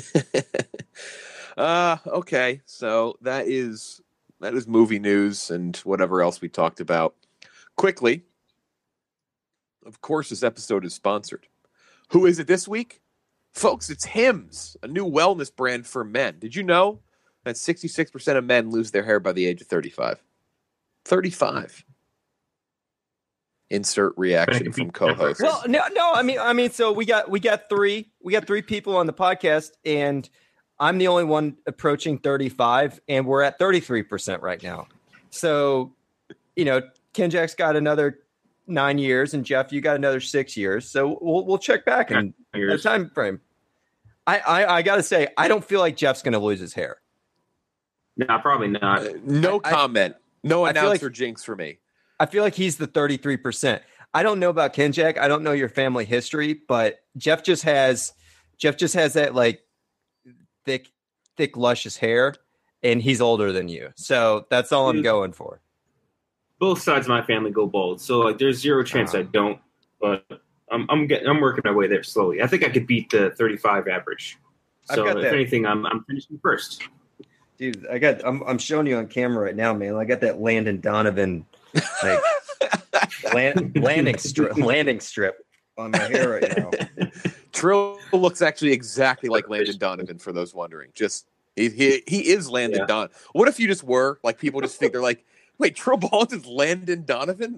Uh okay, so that is that is movie news and whatever else we talked about. Quickly, of course, this episode is sponsored. Who is it this week? Folks, it's Hims, a new wellness brand for men. Did you know that sixty-six percent of men lose their hair by the age of thirty-five? thirty-five. Insert reaction from co-host. Well, no, no, I mean, I mean, so we got we got three we got three people on the podcast, and I'm the only one approaching thirty-five, and we're at thirty-three percent right now. So, you know, Ken Jack's got another nine years, and Jeff, you got another six years. So we'll we'll check back in the time frame. I I, I got to say, I don't feel like Jeff's going to lose his hair. No, probably not. No I- comment. No I feel announcer like- jinx for me. I feel like he's the thirty-three percent. I don't know about Ken Jack. I don't know your family history, but Jeff just has Jeff just has that like thick, thick, luscious hair, and he's older than you. So that's all I'm Dude. going for. Both sides of my family go bald, so like there's zero chance Uh-huh. I don't. But I'm I'm getting I'm working my way there slowly. I think I could beat the thirty-five average. I've So got if that. anything, I'm I'm finishing first. Dude, I got I'm I'm showing you on camera right now, man. I got that Landon Donovan like land, landing strip landing strip on my hair right now. Trill looks actually exactly like Landon Donovan, for those wondering. Just he he, he is Landon Yeah. Don. What if you just were like people just think they're like, wait, Trill Ballins is Landon Donovan?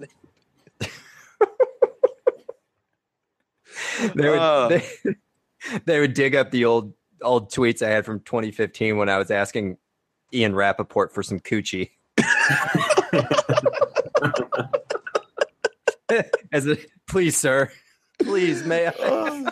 They would Uh. they, they would dig up the old old tweets I had from twenty fifteen when I was asking Ian Rappaport for some coochie. As a please, sir, please, may I?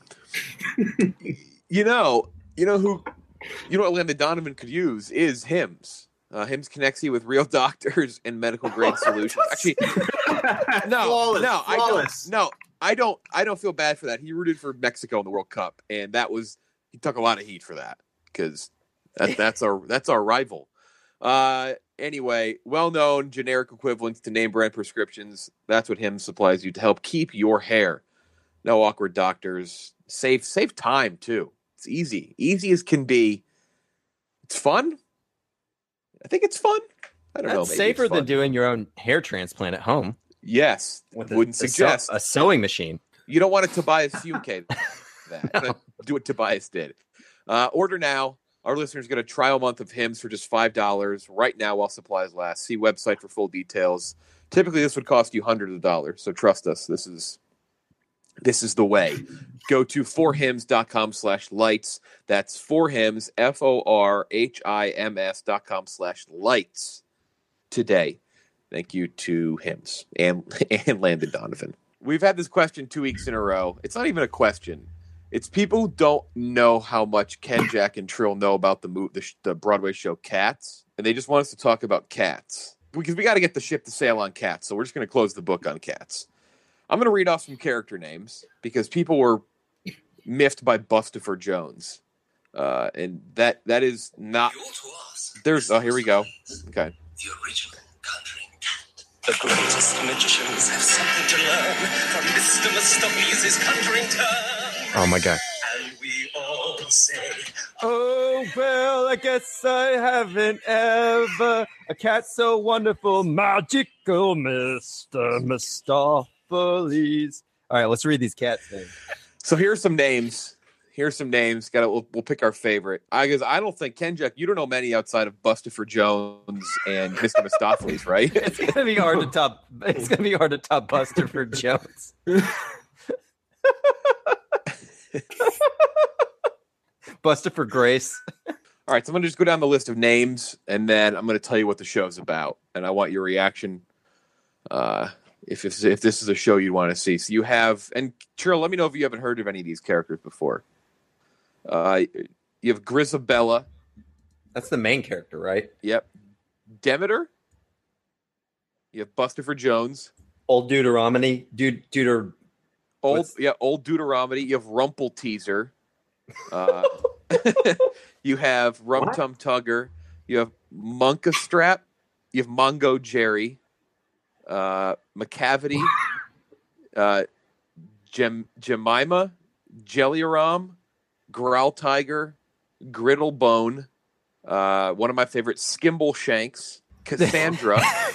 You know, you know who, you know what Landon Donovan could use is Hims. Uh, Hims connects you with real doctors and medical grade solutions. Actually, no, Flawless, no, I flawless. don't. No, I don't. I don't feel bad for that. He rooted for Mexico in the World Cup, and that was he took a lot of heat for that because that, that's our that's our rival. Uh, anyway, well-known generic equivalents to name brand prescriptions. That's what Hims supplies you to help keep your hair. No awkward doctors. Save save time too. It's easy, easy as can be. It's fun. I think it's fun. I don't know. That's maybe safer it's than fun. doing your own hair transplant at home. Yes, With a- wouldn't a sew- suggest. a sewing machine. You don't want a Tobias Funke that. Do what Tobias did. Uh, order now. Our listeners get a trial month of Hims for just five dollars right now while supplies last. See website for full details. Typically, this would cost you hundreds of dollars, so trust us. This is this is the way. Go to forhims.com slash lights. That's forhims, F O R H I M S dot com slash lights today. Thank you to Hims and, and Landon Donovan. We've had this question two weeks in a row. It's not even a question. It's people who don't know how much Ken, Jack, and Trill know about the, mo- the, sh- the Broadway show Cats, and they just want us to talk about Cats. Because we got to get the ship to sail on Cats, so we're just going to close the book on Cats. I'm going to read off some character names because people were miffed by Bustopher Jones. Uh, and that that is not... There's... Oh, here we go. Okay. The original Conjuring Cat. The greatest magicians have something to learn from Mister Mistopheles' conjuring turn. Oh, my God. And we all say... Oh, well, I guess I haven't ever a cat so wonderful, magical, Mister Mistopheles. All right, let's read these cats names. So here's some names. Here's some names. Got we'll, we'll pick our favorite. I guess I don't think Ken, Jack, you don't know many outside of Bustopher Jones and Mister Mistopheles, right? It's gonna be hard to top. It's gonna be hard to top Bustopher Jones. Bustopher Grace. All right, so I'm going to just go down the list of names, and then I'm going to tell you what the show's about, and I want your reaction uh, if, if if this is a show you want to see. So you have, and Cheryl, let me know if you haven't heard of any of these characters before. Uh, you have Grisabella. That's the main character, right? Yep. Demeter. You have Bustopher Jones. Old Deuteronomy. Dude, Deuter. Old, What's... yeah, Old Deuteronomy. You have Rumple Teaser. Uh, you have Rum What? Tum Tugger. You have Monkastrap. You have Mongo Jerry. Uh, McCavity. uh, Jem- Jemima. Jelly-a-Rom. Growl Tiger. Griddlebone. Uh, one of my favorites, Skimble Shanks. Cassandra.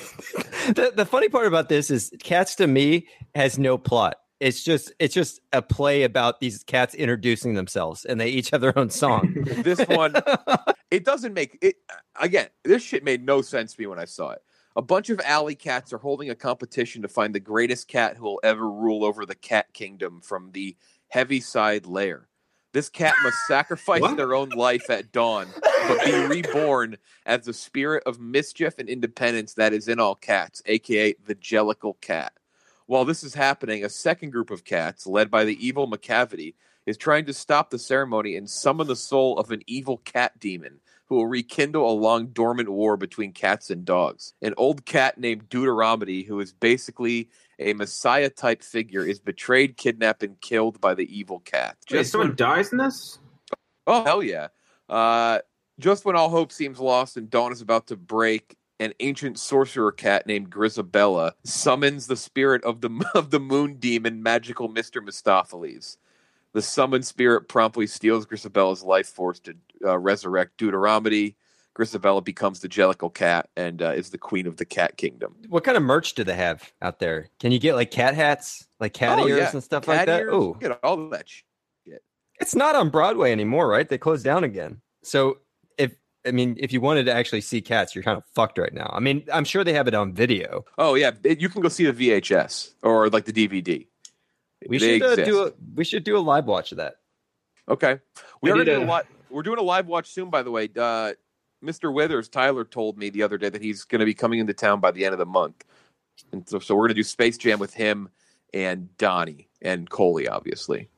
the, the funny part about this is Cats to me has no plot. It's just it's just a play about these cats introducing themselves, and they each have their own song. This one, it doesn't make it. Again, this shit made no sense to me when I saw it. A bunch of alley cats are holding a competition to find the greatest cat who will ever rule over the cat kingdom from the Heaviside Lair. This cat must sacrifice What? their own life at dawn, but be reborn as the spirit of mischief and independence that is in all cats, aka the Jellicle Cat. While this is happening, a second group of cats, led by the evil McCavity, is trying to stop the ceremony and summon the soul of an evil cat demon who will rekindle a long dormant war between cats and dogs. An old cat named Deuteronomy, who is basically a messiah-type figure, is betrayed, kidnapped, and killed by the evil cat. Wait, Just someone when, dies in this? oh, hell yeah. Uh, just when all hope seems lost and dawn is about to break, an ancient sorcerer cat named Grisabella summons the spirit of the of the moon demon, magical Mister Mistopheles. The summoned spirit promptly steals Grisabella's life force to uh, resurrect Deuteronomy. Grisabella becomes the Jellicle Cat and uh, is the queen of the cat kingdom. What kind of merch do they have out there? Can you get like cat hats, like cat Oh, ears yeah. and stuff Cat like that? ears, Oh, get all that shit. it's not on Broadway anymore, right? They closed down again. So if I mean, if you wanted to actually see Cats, you're kind of fucked right now. I mean, I'm sure they have it on video. Oh yeah, it, you can go see the V H S or like the D V D. We They should uh, exist. do a we should do a live watch of that. Okay, we I are need doing a a- lot. We're doing a live watch soon, by the way. Uh, Mister Withers, Tyler told me the other day that he's going to be coming into town by the end of the month, and so, so we're going to do Space Jam with him and Donnie and Coley, obviously.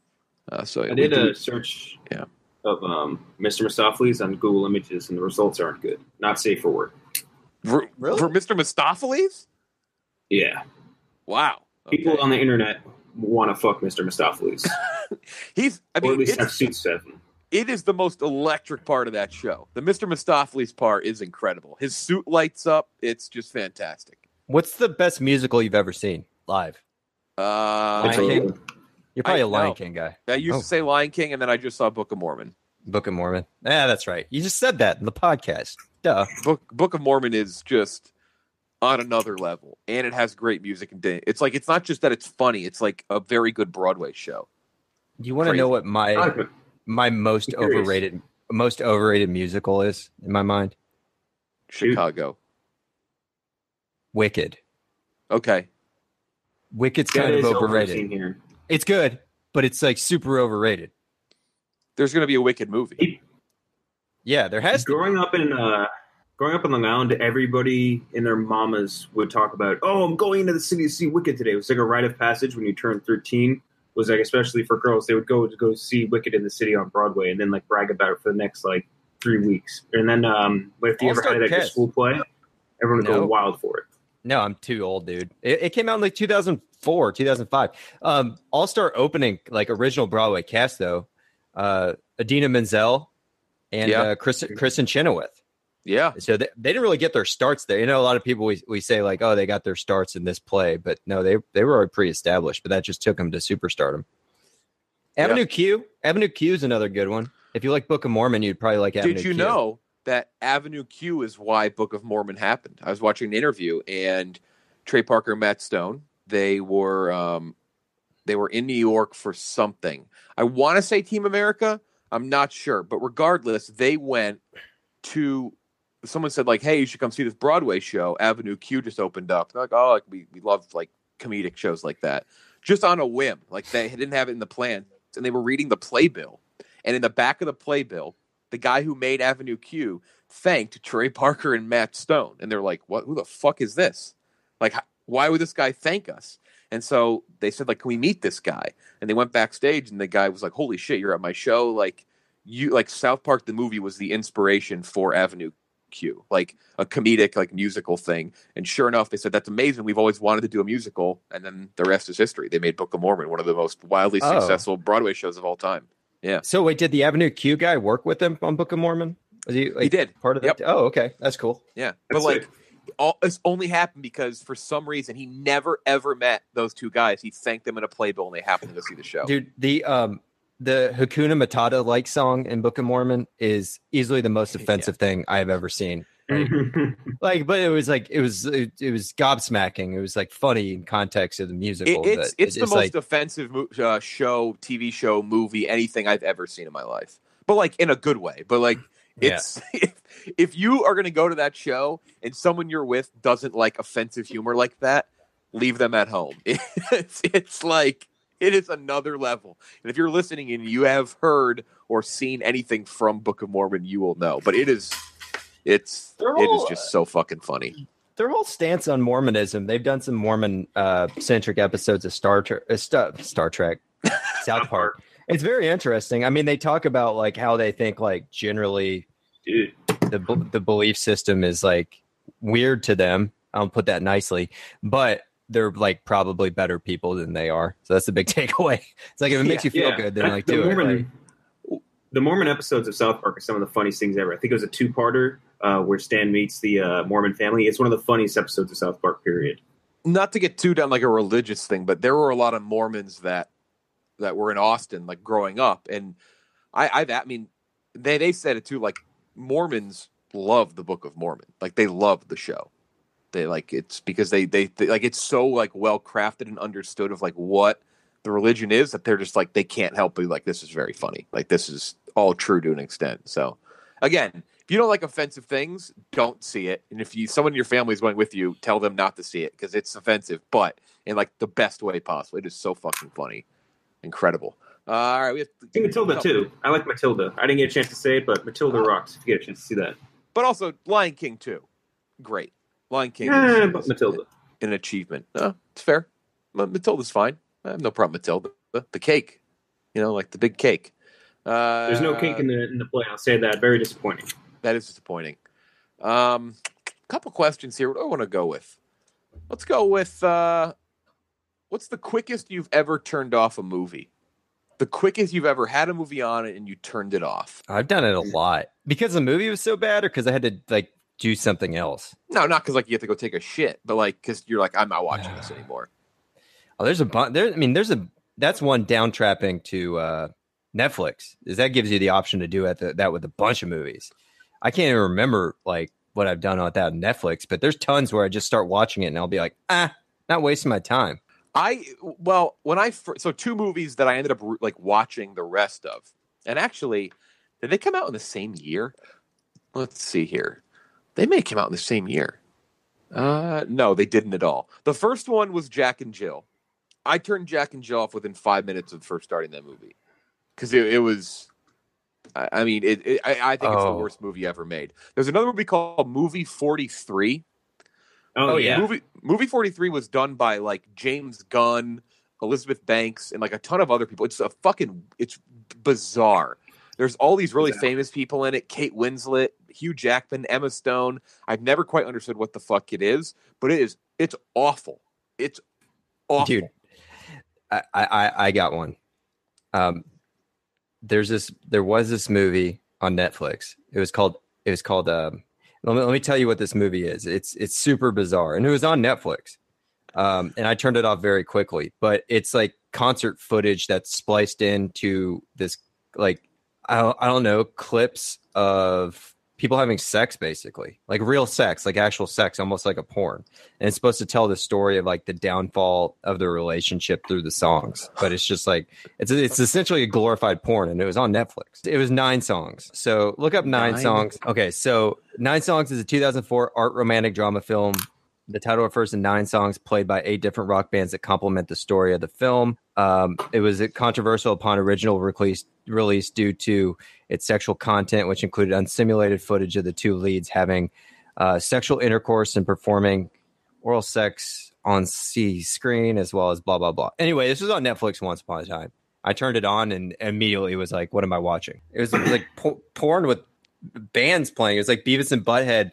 Uh, so I we did do- a search Yeah. of um, Mister Mistopheles on Google Images, and the results aren't good. Not safe for work. for, for Mister Mistopheles. Yeah. Wow, People on the internet want to fuck Mister Mistopheles. he's. I or mean, at least it's- have suits of him. It is the most electric part of that show. The Mister Mistopheles part is incredible. His suit lights up. It's just fantastic. What's the best musical you've ever seen live? Uh, Lion King? You're probably I- a Lion no. King guy. I used Oh. to say Lion King, and then I just saw Book of Mormon. Book of Mormon. Yeah, that's right. You just said that in the podcast. Duh. Book Book of Mormon is just on another level, and it has great music and dan- it's like it's not just that it's funny; it's like a very good Broadway show. Do you want to Crazy. know what my I like it. my most I'm curious. overrated most overrated musical is in my mind? Chicago. Wicked. Okay, Wicked's That kind of is over- overrated. seen here. It's good, but it's like super overrated. There's going to be a Wicked movie. Yeah, there has to. Growing up in uh, growing up in Long Island, everybody and their mamas would talk about, "Oh, I'm going into the city to see Wicked today." It was like a rite of passage when you turned thirteen. Was like, especially for girls, they would go to go see Wicked in the city on Broadway, and then like brag about it for the next like three weeks. And then, um, if you ever had it at your school play, everyone would No. go wild for it. No, I'm too old, dude. It, it came out in like two thousand four, two thousand five. Um, All-Star opening, like original Broadway cast, though. Uh, Idina Menzel and Yeah. uh, Chris, Kristen Chenoweth. Yeah. So they, they didn't really get their starts there. You know, a lot of people, we, we say like, oh, they got their starts in this play. But no, they, they were already pre-established. But that just took them to superstardom. Avenue Yeah. Q. Avenue Q is another good one. If you like Book of Mormon, you'd probably like Avenue Did you Q. know that Avenue Q is why Book of Mormon happened? I was watching an interview, and Trey Parker and Matt Stone, they were um, they were in New York for something. I want to say Team America. I'm not sure, but regardless, they went to. Someone said like, "Hey, you should come see this Broadway show. Avenue Q just opened up." They're like, "Oh, like we we love like comedic shows like that." Just on a whim, like they didn't have it in the plan, and they were reading the playbill. And in the back of the playbill, the guy who made Avenue Q thanked Trey Parker and Matt Stone. And they're like, "What? Who the fuck is this? Like, h- why would this guy thank us?" And so they said, like, "Can we meet this guy?" And they went backstage, and the guy was like, "Holy shit, you're at my show!" Like, you, like South Park the movie was the inspiration for Avenue Q, like a comedic, like musical thing. And sure enough, they said, "That's amazing. We've always wanted to do a musical." And then the rest is history. They made Book of Mormon one of the most wildly Oh. successful Broadway shows of all time. Yeah. So wait, did the Avenue Q guy work with them on Book of Mormon? Was he, like, He did. part of that? Yep. Oh, okay. That's cool. Yeah, That's but like, all this only happened because for some reason he never ever met those two guys. He thanked them in a playbill, and they happened to go see the show. Dude, the um the Hakuna Matata like song in Book of Mormon is easily the most offensive thing I have ever seen. Like, like, but it was like it was it, it was gobsmacking. It was like funny in context of the It, musical. it's but it's it- the most like, offensive mo- uh, show, T V show, movie, anything I've ever seen in my life. But like in a good way. But like it's if, if you are going to go to that show and someone you're with doesn't like offensive humor like that, leave them at home. It's it's like it is another level. And if you're listening and you have heard or seen anything from Book of Mormon, you will know. But it is it's They're it is all- just so fucking funny. their whole stance on Mormonism. They've done some Mormon uh, centric episodes of Star Trek, uh, Star, Star Trek, South Park. It's very interesting. I mean, they talk about like how they think like generally Dude. the b- the belief system is like weird to them. I'll put that nicely, but they're like probably better people than they are. So that's the big takeaway. It's like if it makes you feel Yeah. good, then That's like the do it. Mormon- Like, The Mormon episodes of South Park are some of the funniest things ever. I think it was a two-parter uh, where Stan meets the uh, Mormon family. It's one of the funniest episodes of South Park, period. Not to get too down like a religious thing, but there were a lot of Mormons that that were in Austin, like growing up, and I, I've, I mean, they they said it too. Like Mormons love the Book of Mormon, like they love the show. They like it's because they, they they like it's so like well crafted and understood of like what the religion is that they're just like they can't help but be like, this is very funny. Like this is all true to an extent. So again, if you don't like offensive things, don't see it. And if you someone in your family is going with you, tell them not to see it because it's offensive, but in like the best way possible. It is so fucking funny, incredible. Uh, all right, we have I think Matilda too. I like Matilda. I didn't get a chance to say it, but Matilda rocks. If you get a chance to see that, but also Lion King too. Great, Lion King. Yeah, is, but is Matilda. an achievement. Uh, it's fair. Ma- Matilda's fine. I have no problem with Matilda. The, the cake, you know, like the big cake. Uh, There's no cake in the in the play. I'll say that. Very disappointing. That is disappointing. Um, couple questions here. What do I want to go with? Let's go with uh, what's the quickest you've ever turned off a movie? The quickest you've ever had a movie on and you turned it off? I've done it a lot because the movie was so bad, or because I had to like do something else. No, not because like you have to go take a shit, but like because you're like I'm not watching this anymore. Oh, there's a bunch. There, I mean, there's a that's one down trapping to uh, Netflix. Is that gives you the option to do it the, that with a bunch of movies. I can't even remember like what I've done on that Netflix, but there's tons where I just start watching it and I'll be like, ah, not wasting my time. I well, when I fir- so two movies that I ended up like watching the rest of, and actually, did they come out in the same year? Let's see here. They may have come out in the same year. Uh, no, they didn't at all. The first one was Jack and Jill. I turned Jack and Jill off within five minutes of first starting that movie because it, it was. I, I mean, it. it I, I think oh. it's the worst movie ever made. There's another movie called Movie forty-three. Oh, yeah. Movie Movie forty-three was done by like James Gunn, Elizabeth Banks, and like a ton of other people. It's a fucking. It's bizarre. There's all these really yeah. famous people in it. Kate Winslet, Hugh Jackman, Emma Stone. I've never quite understood what the fuck it is, but it is. It's awful. It's awful. Dude, I I, I got one. Um, there's this. There was this movie on Netflix. It was called. It was called. Um, let me let me tell you what this movie is. It's it's super bizarre, and it was on Netflix. Um, and I turned it off very quickly. But it's like concert footage that's spliced into this like. I don't, I don't know, clips of people having sex, basically, like real sex, like actual sex, almost like a porn. And it's supposed to tell the story of like the downfall of the relationship through the songs. But it's just like it's it's essentially a glorified porn. And it was on Netflix. It was nine songs. So look up nine, nine. songs. Okay, so Nine Songs is a two thousand four art romantic drama film. The title refers to nine songs played by eight different rock bands that complement the story of the film. Um, it was controversial upon original release, release due to its sexual content, which included unsimulated footage of the two leads having uh, sexual intercourse and performing oral sex on C screen, as well as blah, blah, blah. Anyway, this was on Netflix once upon a time. I turned it on and immediately was like, what am I watching? It was like po- porn with bands playing. It was like Beavis and Butthead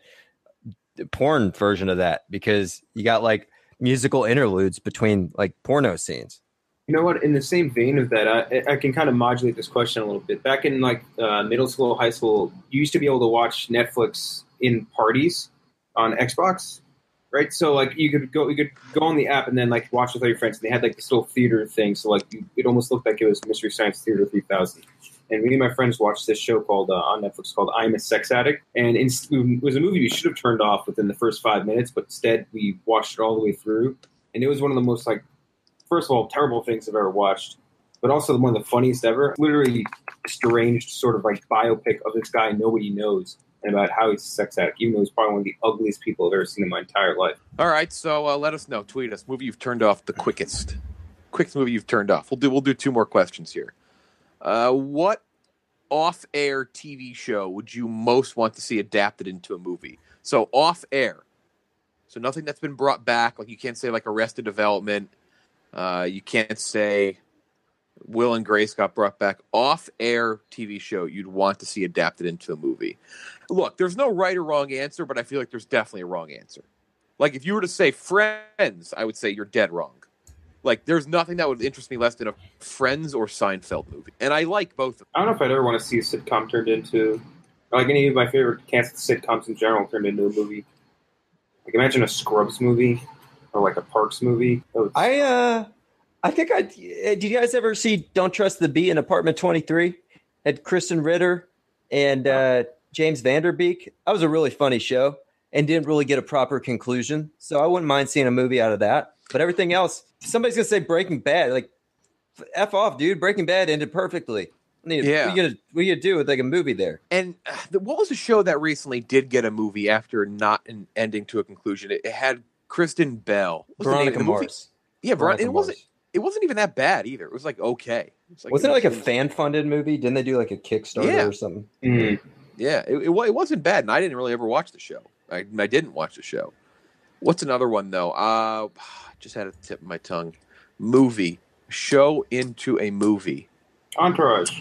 porn version of that, because you got like musical interludes between like porno scenes. You know what? In the same vein of that, I, I can kind of modulate this question a little bit. Back in like uh, middle school, high school, you used to be able to watch Netflix in parties on Xbox, right? So like you could go, you could go on the app and then like watch with all your friends. And they had like this little theater thing, so like you, it almost looked like it was Mystery Science Theater three thousand. And me and my friends watched this show called uh, on Netflix called I'm a Sex Addict. And in, it was a movie we should have turned off within the first five minutes, but instead we watched it all the way through. And it was one of the most, like, first of all, terrible things I've ever watched, but also one of the funniest ever. Literally deranged sort of like biopic of this guy nobody knows and about how he's a sex addict, even though he's probably one of the ugliest people I've ever seen in my entire life. All right, so uh, let us know. Tweet us. Movie you've turned off the quickest. Quickest movie you've turned off. We'll do, we'll do two more questions here. Uh, what off-air T V show would you most want to see adapted into a movie? So off-air. So nothing that's been brought back. Like you can't say like Arrested Development. Uh, you can't say Will and Grace got brought back. Off-air T V show you'd want to see adapted into a movie. Look, there's no right or wrong answer, but I feel like there's definitely a wrong answer. Like if you were to say Friends, I would say you're dead wrong. Like, there's nothing that would interest me less than a Friends or Seinfeld movie. And I like both of them. I don't know if I'd ever want to see a sitcom turned into, like any of my favorite canceled sitcoms in general turned into a movie. Like, imagine a Scrubs movie or like a Parks movie. Was... I, uh, I think I, did you guys ever see Don't Trust the Bee in Apartment twenty-three? Had Kristen Ritter and uh, James Vanderbeek. That was a really funny show and didn't really get a proper conclusion. So I wouldn't mind seeing a movie out of that. But everything else, somebody's gonna say Breaking Bad. Like, f off, dude. Breaking Bad ended perfectly. I mean, yeah. What are you gonna what are you gonna do with like a movie there? And uh, the, what was a show that recently did get a movie after not an ending to a conclusion? It, it had Kristen Bell. What's Veronica Mars. Yeah, Veronica. It wasn't. It wasn't even that bad either. It was like okay. It was like, wasn't it like a fan funded movie? Didn't they do like a Kickstarter yeah. or something? Mm-hmm. Yeah, it, it it wasn't bad, and I didn't really ever watch the show. I I didn't watch the show. What's another one though? Uh. Just had a tip of my tongue. Movie. Show into a movie. Entourage.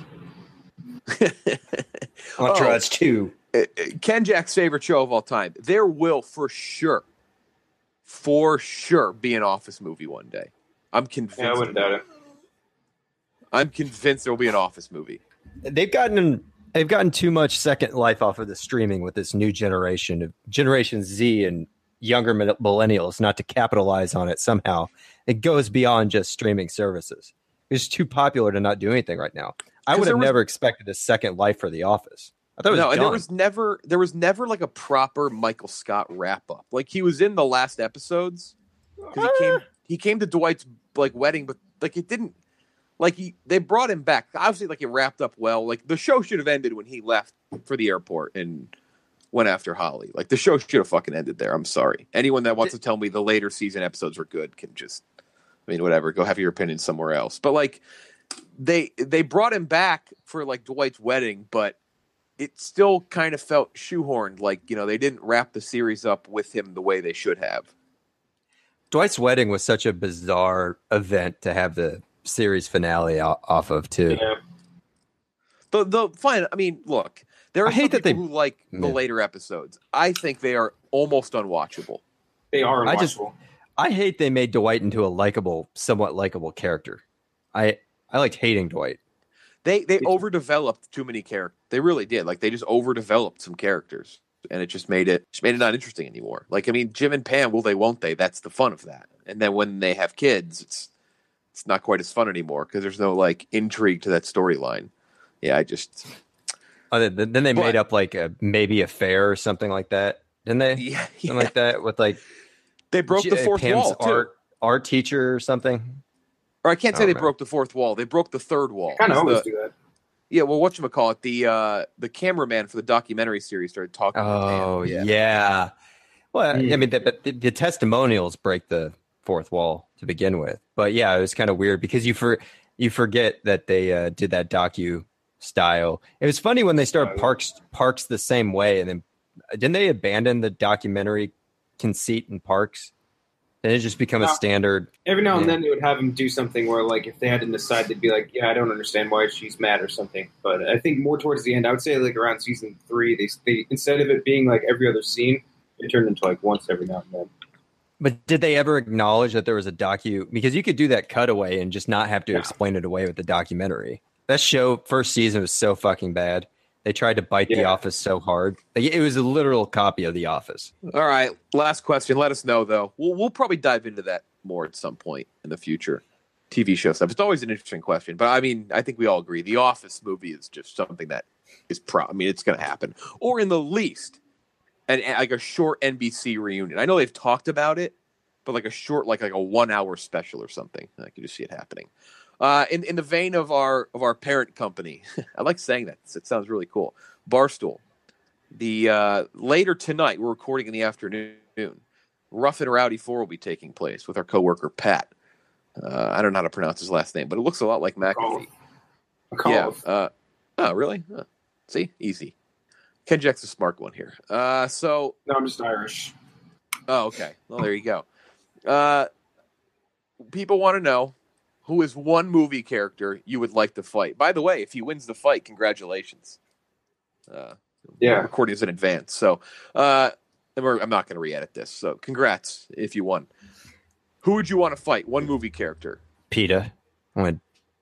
Entourage two. Ken Jack's favorite show of all time. There will for sure, for sure, be an Office movie one day. I'm convinced. Yeah, I wouldn't doubt it. I'm convinced there will be an Office movie. They've gotten they've gotten too much second life off of the streaming with this new generation of Generation Z and younger millennials, not to capitalize on it somehow. It goes beyond just streaming services. It's too popular to not do anything right now. I would have never expected a second life for The Office. I thought it was no, and done. there was never there was never like a proper Michael Scott wrap up. Like he was in the last episodes because he came he came to Dwight's like wedding, but like it didn't like he they brought him back. Obviously, like it wrapped up well. Like the show should have ended when he left for the airport and went after Holly. Like the show should have fucking ended there. I'm sorry. Anyone that wants to tell me the later season episodes were good can just I mean, whatever. Go have your opinion somewhere else. But like, they they brought him back for like Dwight's wedding, but it still kind of felt shoehorned. Like, you know, they didn't wrap the series up with him the way they should have. Dwight's wedding was such a bizarre event to have the series finale off of too. Yeah. The the fine. I mean, look, there are I hate some that they people who like the Yeah. later episodes. I think they are almost unwatchable. They are unwatchable. I just I hate they made Dwight into a likable, somewhat likable character. I I liked hating Dwight. They they overdeveloped too many characters. They really did. Like they just overdeveloped some characters, and it just made it just made it not interesting anymore. Like I mean, Jim and Pam, will they, won't they? That's the fun of that. And then when they have kids, it's it's not quite as fun anymore because there's no like intrigue to that storyline. Yeah, I just. Oh, then then they But- made up like a maybe affair or something like that, didn't they? Yeah, Something yeah. like that with like They broke the J- fourth Pam's wall too. art art teacher or something. Or I can't say Oh, they man. broke the fourth wall. They broke the third wall. kind of It's always the- do that. Yeah, well, whatchamacallit, the uh, the cameraman for the documentary series started talking about Oh Pam. yeah. Well, I Mm. mean, the, but the, the testimonials break the fourth wall to begin with. But yeah, it was kind of weird because you for you forget that they uh, did that docu style. It was funny when they started Parks Parks the same way, and then didn't they abandon the documentary conceit in Parks? Then it just become a No. standard. Every now and Yeah. then they would have him do something where, like, if they had to decide, they'd be like, "Yeah, I don't understand why she's mad" or something. But I think more towards the end, I would say like around season three, they they instead of it being like every other scene, it turned into like once every now and then. But did they ever acknowledge that there was a docu? Because you could do that cutaway and just not have to Yeah. explain it away with the documentary. That show first season was so fucking bad. They tried to bite The Yeah. Office so hard. Like, it was a literal copy of The Office. All right, last question. Let us know though. We'll we'll probably dive into that more at some point in the future. T V show stuff. It's always an interesting question, but I mean, I think we all agree the Office movie is just something that is pro. I mean, it's going to happen, or in the least, and like a short N B C reunion. I know they've talked about it, but like a short, like like a one hour special or something. I can just see it happening. Uh, in in the vein of our of our parent company, I like saying that. It sounds really cool. Barstool. The uh, later tonight, we're recording in the afternoon. Rough and Rowdy four will be taking place with our coworker Pat. Uh, I don't know how to pronounce his last name, but it looks a lot like McAfee. Yeah. Uh, oh, really? Huh. See, easy. Ken Jack's a smart one here. Uh, so No, I'm just Irish. Oh, okay. Well, there you go. Uh, people want to know who is one movie character you would like to fight. By the way, if he wins the fight, congratulations. Uh, Yeah. recording is in advance, so uh, and we're, I'm not going to re-edit this. So, congrats if you won. Who would you want to fight? One movie character. PETA. I want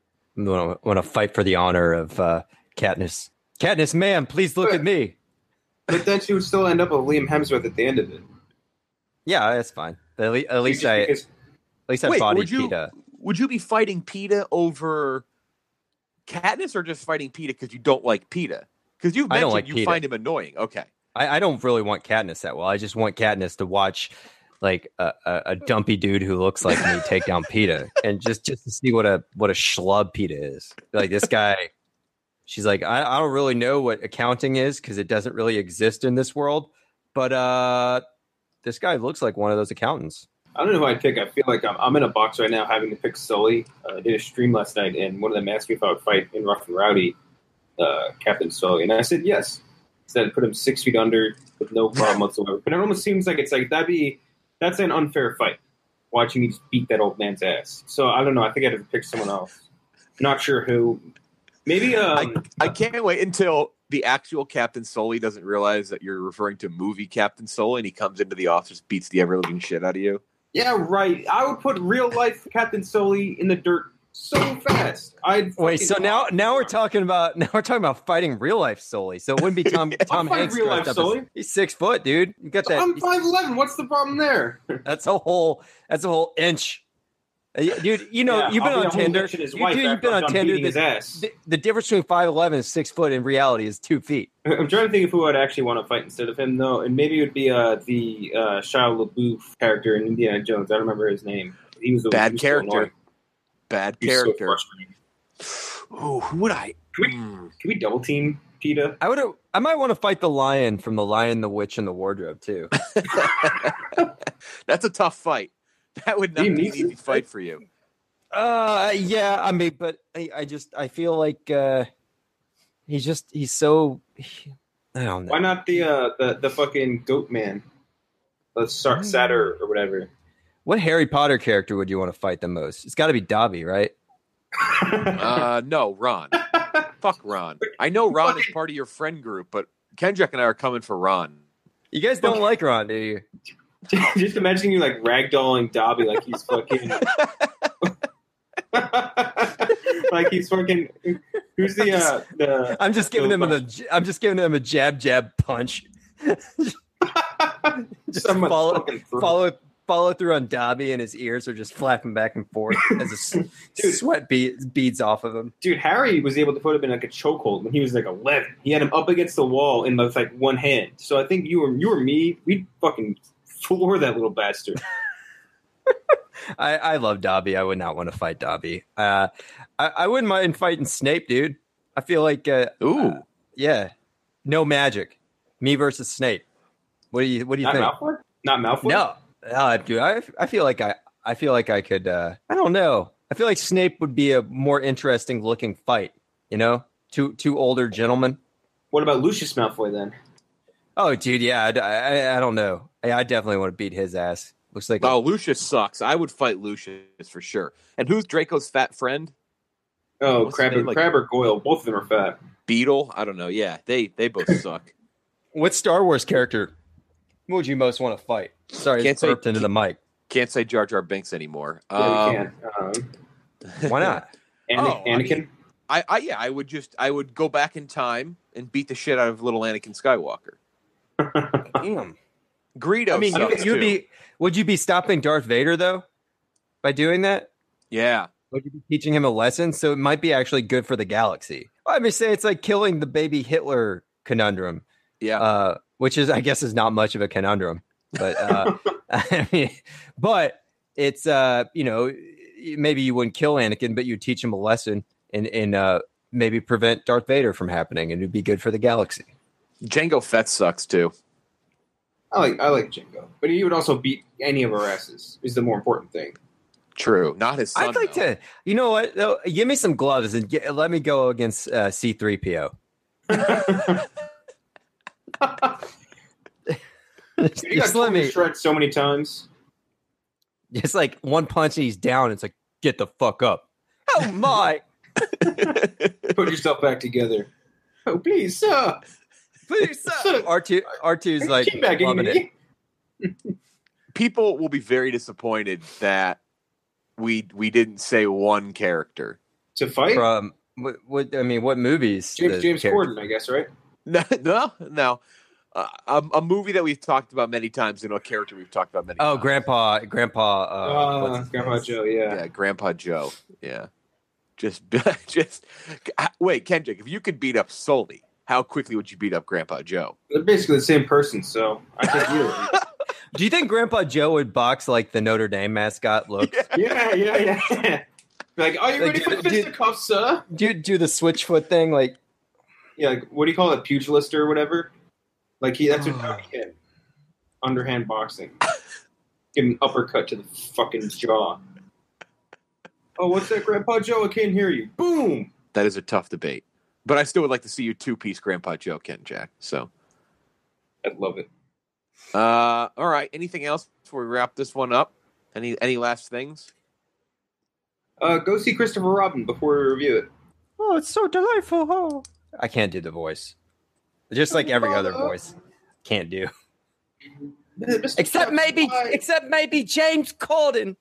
to want to fight for the honor of uh, Katniss. Katniss, ma'am, please look at me. But then she would still end up with Liam Hemsworth at the end of it. Yeah, that's fine. At least, at least Just I, because- at least I Wait, bodied would you PETA. would you be fighting PETA over Katniss, or just fighting PETA because you don't like PETA? Because you I don't mentioned like you PETA. find him annoying. Okay. I, I don't really want Katniss that well. I just want Katniss to watch like a, a, a dumpy dude who looks like me take down PETA, and just just to see what a what a schlub PETA is. Like this guy, she's like, I, I don't really know what accounting is because it doesn't really exist in this world. But uh, this guy looks like one of those accountants. I don't know who I'd pick. I feel like I'm, I'm in a box right now having to pick Sully. Uh, I did a stream last night, and one of them asked me if I would fight in Rough and Rowdy uh, Captain Sully, and I said yes. Said put him six feet under with no problem whatsoever. But it almost seems like it's like that'd be that's an unfair fight. Watching me just beat that old man's ass. So I don't know. I think I'd have to pick someone else. Not sure who. Maybe. Um, I, I can't wait until the actual Captain Sully doesn't realize that you're referring to movie Captain Sully, and he comes into the office, beats the ever living shit out of you. yeah, right. I would put real life Captain Sully in the dirt so fast. I'd Wait, fucking- so now now we're talking about now we're talking about fighting real life Sully. So it wouldn't be Tom Tom fight Hanks real life dressed up as- Sully. He's six foot, dude. You got that? I'm five eleven. What's the problem there? That's a whole. That's a whole inch. Uh, y- Dude, you know Yeah, you've been I'll be on a whole Tinder. inch in his You, wife dude, you've after been I'm on done Tinder. beating his The, ass. the, the difference between five eleven and six foot in reality is two feet. I'm trying to think of who I'd actually want to fight instead of him, though, and maybe it would be uh, the uh, Shia LaBeouf character in Indiana Jones. I don't remember his name. He was the Bad he was so character. annoying. Bad He was so character. frustrating. Oh, who would I? Can we, can we double team PETA? I would. I might want to fight the lion from the Lion, the Witch, and the Wardrobe too. That's a tough fight. That would not You be need an easy to- fight for you. Uh, yeah, I mean, but I, I just I feel like uh, he's just he's so I don't know. Why not the uh, the the fucking goat man? Let's start Satyr or whatever. What Harry Potter character would you want to fight the most? It's got to be Dobby, right? uh, no, Ron. Fuck Ron. I know Ron is part of your friend group, but Kendrick and I are coming for Ron. You guys don't like Ron, do you? Just imagine you like ragdolling Dobby like he's fucking. Like he's fucking. Who's the uh, the? I'm just giving him a. I'm just giving him a jab jab punch. Just follow, follow follow through on Dobby, and his ears are just flapping back and forth as a Dude, sweat be- beads off of him. Dude, Harry was able to put him in like a chokehold when he was like eleven. He had him up against the wall in with like one hand. So I think you were you or me, we'd fucking floor that little bastard. I, I love Dobby. I would not want to fight Dobby. Uh, I, I wouldn't mind fighting Snape, dude. I feel like uh, ooh, uh, yeah, no magic. Me versus Snape. What do you What do you Not think? Malfoy? Not Malfoy? No, no, dude. I I feel like I I feel like I could. Uh, I don't know. I feel like Snape would be a more interesting looking fight. You know, two two older gentlemen. What about Lucius Malfoy then? Oh, dude, yeah. I, I, I don't know. I, I definitely want to beat his ass. Looks like oh, a- Lucius sucks. I would fight Lucius for sure. And who's Draco's fat friend? Oh, Crab, like, Crab or Goyle. Both of them are fat. Beetle? I don't know. Yeah, they they both suck. What Star Wars character would you most want to fight? Sorry, can't it's burped say, into the mic. Can't say Jar Jar Binks anymore. Yeah, um, we can. Um, why not? Anakin? Oh, Anakin? I, I, I yeah, I would just I would go back in time and beat the shit out of little Anakin Skywalker. Damn. Greedo. I mean, you, sucks you'd too. be. Would you be stopping Darth Vader though by doing that? Yeah. Would you be teaching him a lesson? So it might be actually good for the galaxy. I mean, say it's like killing the baby Hitler conundrum. Yeah. Uh, which is, I guess, is not much of a conundrum, but uh, I mean, but it's uh, you know, maybe you wouldn't kill Anakin, but you teach him a lesson and and uh, maybe prevent Darth Vader from happening, and it'd be good for the galaxy. Jango Fett sucks too. I like I like Jango, but he would also beat any of our asses. Is the more important thing. True, not his son. I'd like though. to, you know what? Though, give me some gloves and get, let me go against uh, C three P O. Just, you got let me shred so many times. It's like one punch and he's down. It's like, get the fuck up. Oh my! Put yourself back together. Oh please, sir. Please, sir. R two R two's like loving it. People will be very disappointed that we we didn't say one character to fight. From what? what I mean, what movies? James James Corden, I guess, right? No, no, no. Uh, a, a movie that we've talked about many times and a character we've talked about many oh, times. Grandpa, Grandpa, uh, uh, Grandpa Joe, yeah. Yeah, Grandpa Joe, yeah. Just, just wait, Kendrick, if you could beat up Sully, how quickly would you beat up Grandpa Joe? They're basically the same person, so I think you. Do you think Grandpa Joe would box like the Notre Dame mascot looks? Yeah, yeah, yeah. yeah. Like, are you Like, ready do- for do- fisticuffs, sir? Do do the switch foot thing, like Yeah, like, what do you call it, pugilist or whatever? Like he, that's what Dobby can. Underhand boxing. Give him an uppercut to the fucking jaw. Oh, what's that, Grandpa Joe? I can't hear you. Boom. That is a tough debate, but I still would like to see you two piece Grandpa Joe, Ken Jack. So I'd love it. Uh, all right. Anything else before we wrap this one up? Any any last things? Uh, go see Christopher Robin before we review it. oh, it's so delightful. Oh. I can't do the voice. Just like every other voice. Can't do. Except maybe except maybe James Corden.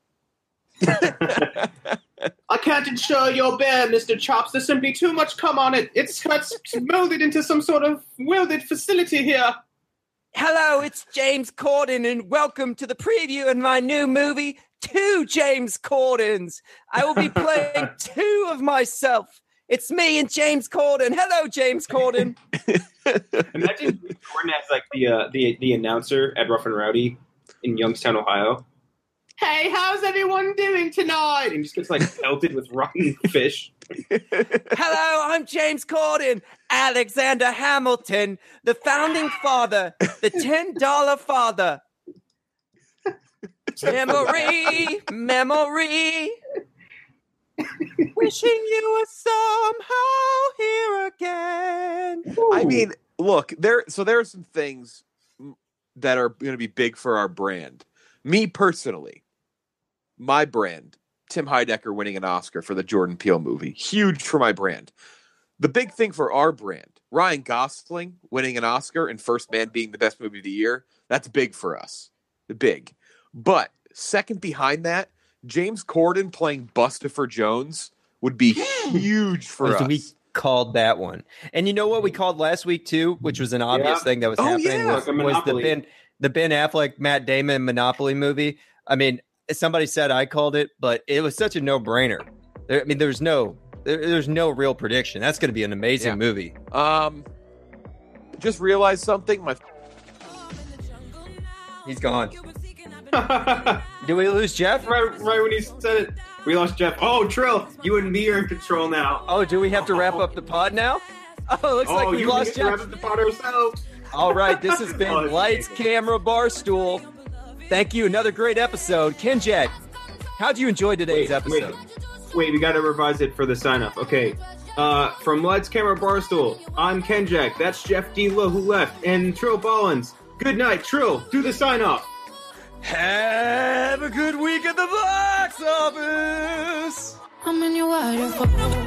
I can't ensure your bear, Mister Chops. There's simply too much cum on it. It's, it's molded into some sort of welded facility here. Hello, it's James Corden, and welcome to the preview of my new movie, Two James Cordens. I will be playing two of myself. It's me and James Corden. Hello, James Corden. Imagine Corden as like the uh, the the announcer at Rough and Rowdy in Youngstown, Ohio. Hey, how's everyone doing tonight? And he just gets like pelted with rotten fish. Hello, I'm James Corden, Alexander Hamilton, the founding father, the ten dollar father. Memory, memory. Wishing you were somehow here again. I mean, look, there. So there are some things that are going to be big for our brand. Me personally, my brand, Tim Heidecker winning an Oscar for the Jordan Peele movie, huge for my brand. The big thing for our brand, Ryan Gosling winning an Oscar and First Man being the best movie of the year, that's big for us. Big. But second behind that, James Corden playing Bustopher Jones would be huge for so us. We called that one. And you know what we called last week too, which was an obvious Yeah. thing that was Oh, happening, yeah. was, Like a was the Monopoly. Ben the Ben Affleck, Matt Damon Monopoly movie. I mean, somebody said I called it, but it was such a no-brainer. There, I mean, there's no there, there's no real prediction. That's going to be an amazing Yeah. movie. Um, just realized something. My He's gone. Do we lose Jeff? Right, right when he said it, we lost Jeff. Oh, Trill, you and me are in control now. Oh, do we have to wrap up the pod now? Oh, it looks Oh, like we you lost get to Jeff. wrap up the pod ourselves. All right, this has been Oh, Lights, shit. Camera, Barstool. Thank you. Another great episode. Ken Jack, how'd you enjoy today's Wait, episode? Wait, wait, we got to revise it for the sign-off. Okay. Uh, from Lights, Camera, Barstool, I'm Ken Jack. That's Jeff D-Lo who left, and Trill Ballins. Good night, Trill. Do the sign-off. Have a good week at the box office. I'm in your waterfall.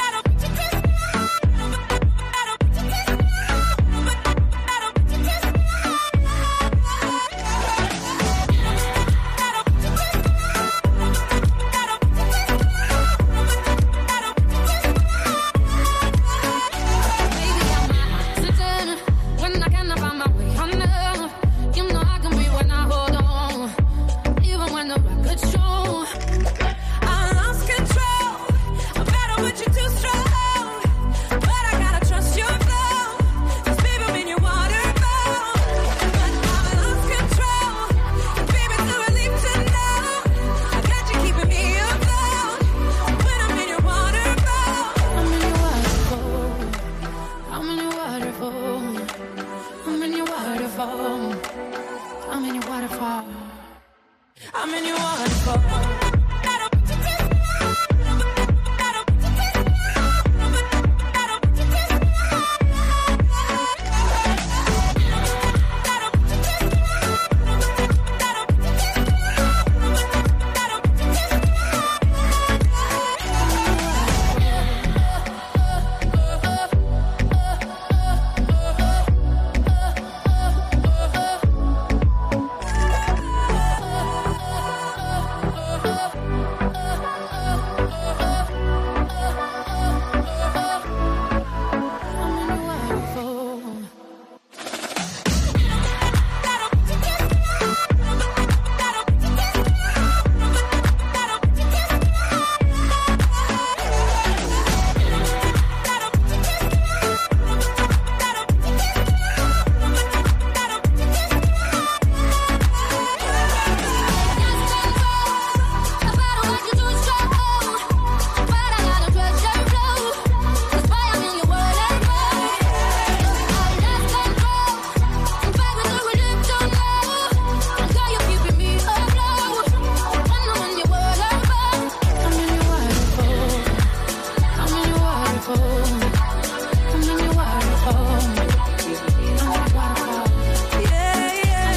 I'm in your waterfall.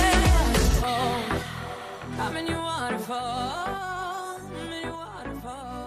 I'm in your waterfall. I'm in your waterfall.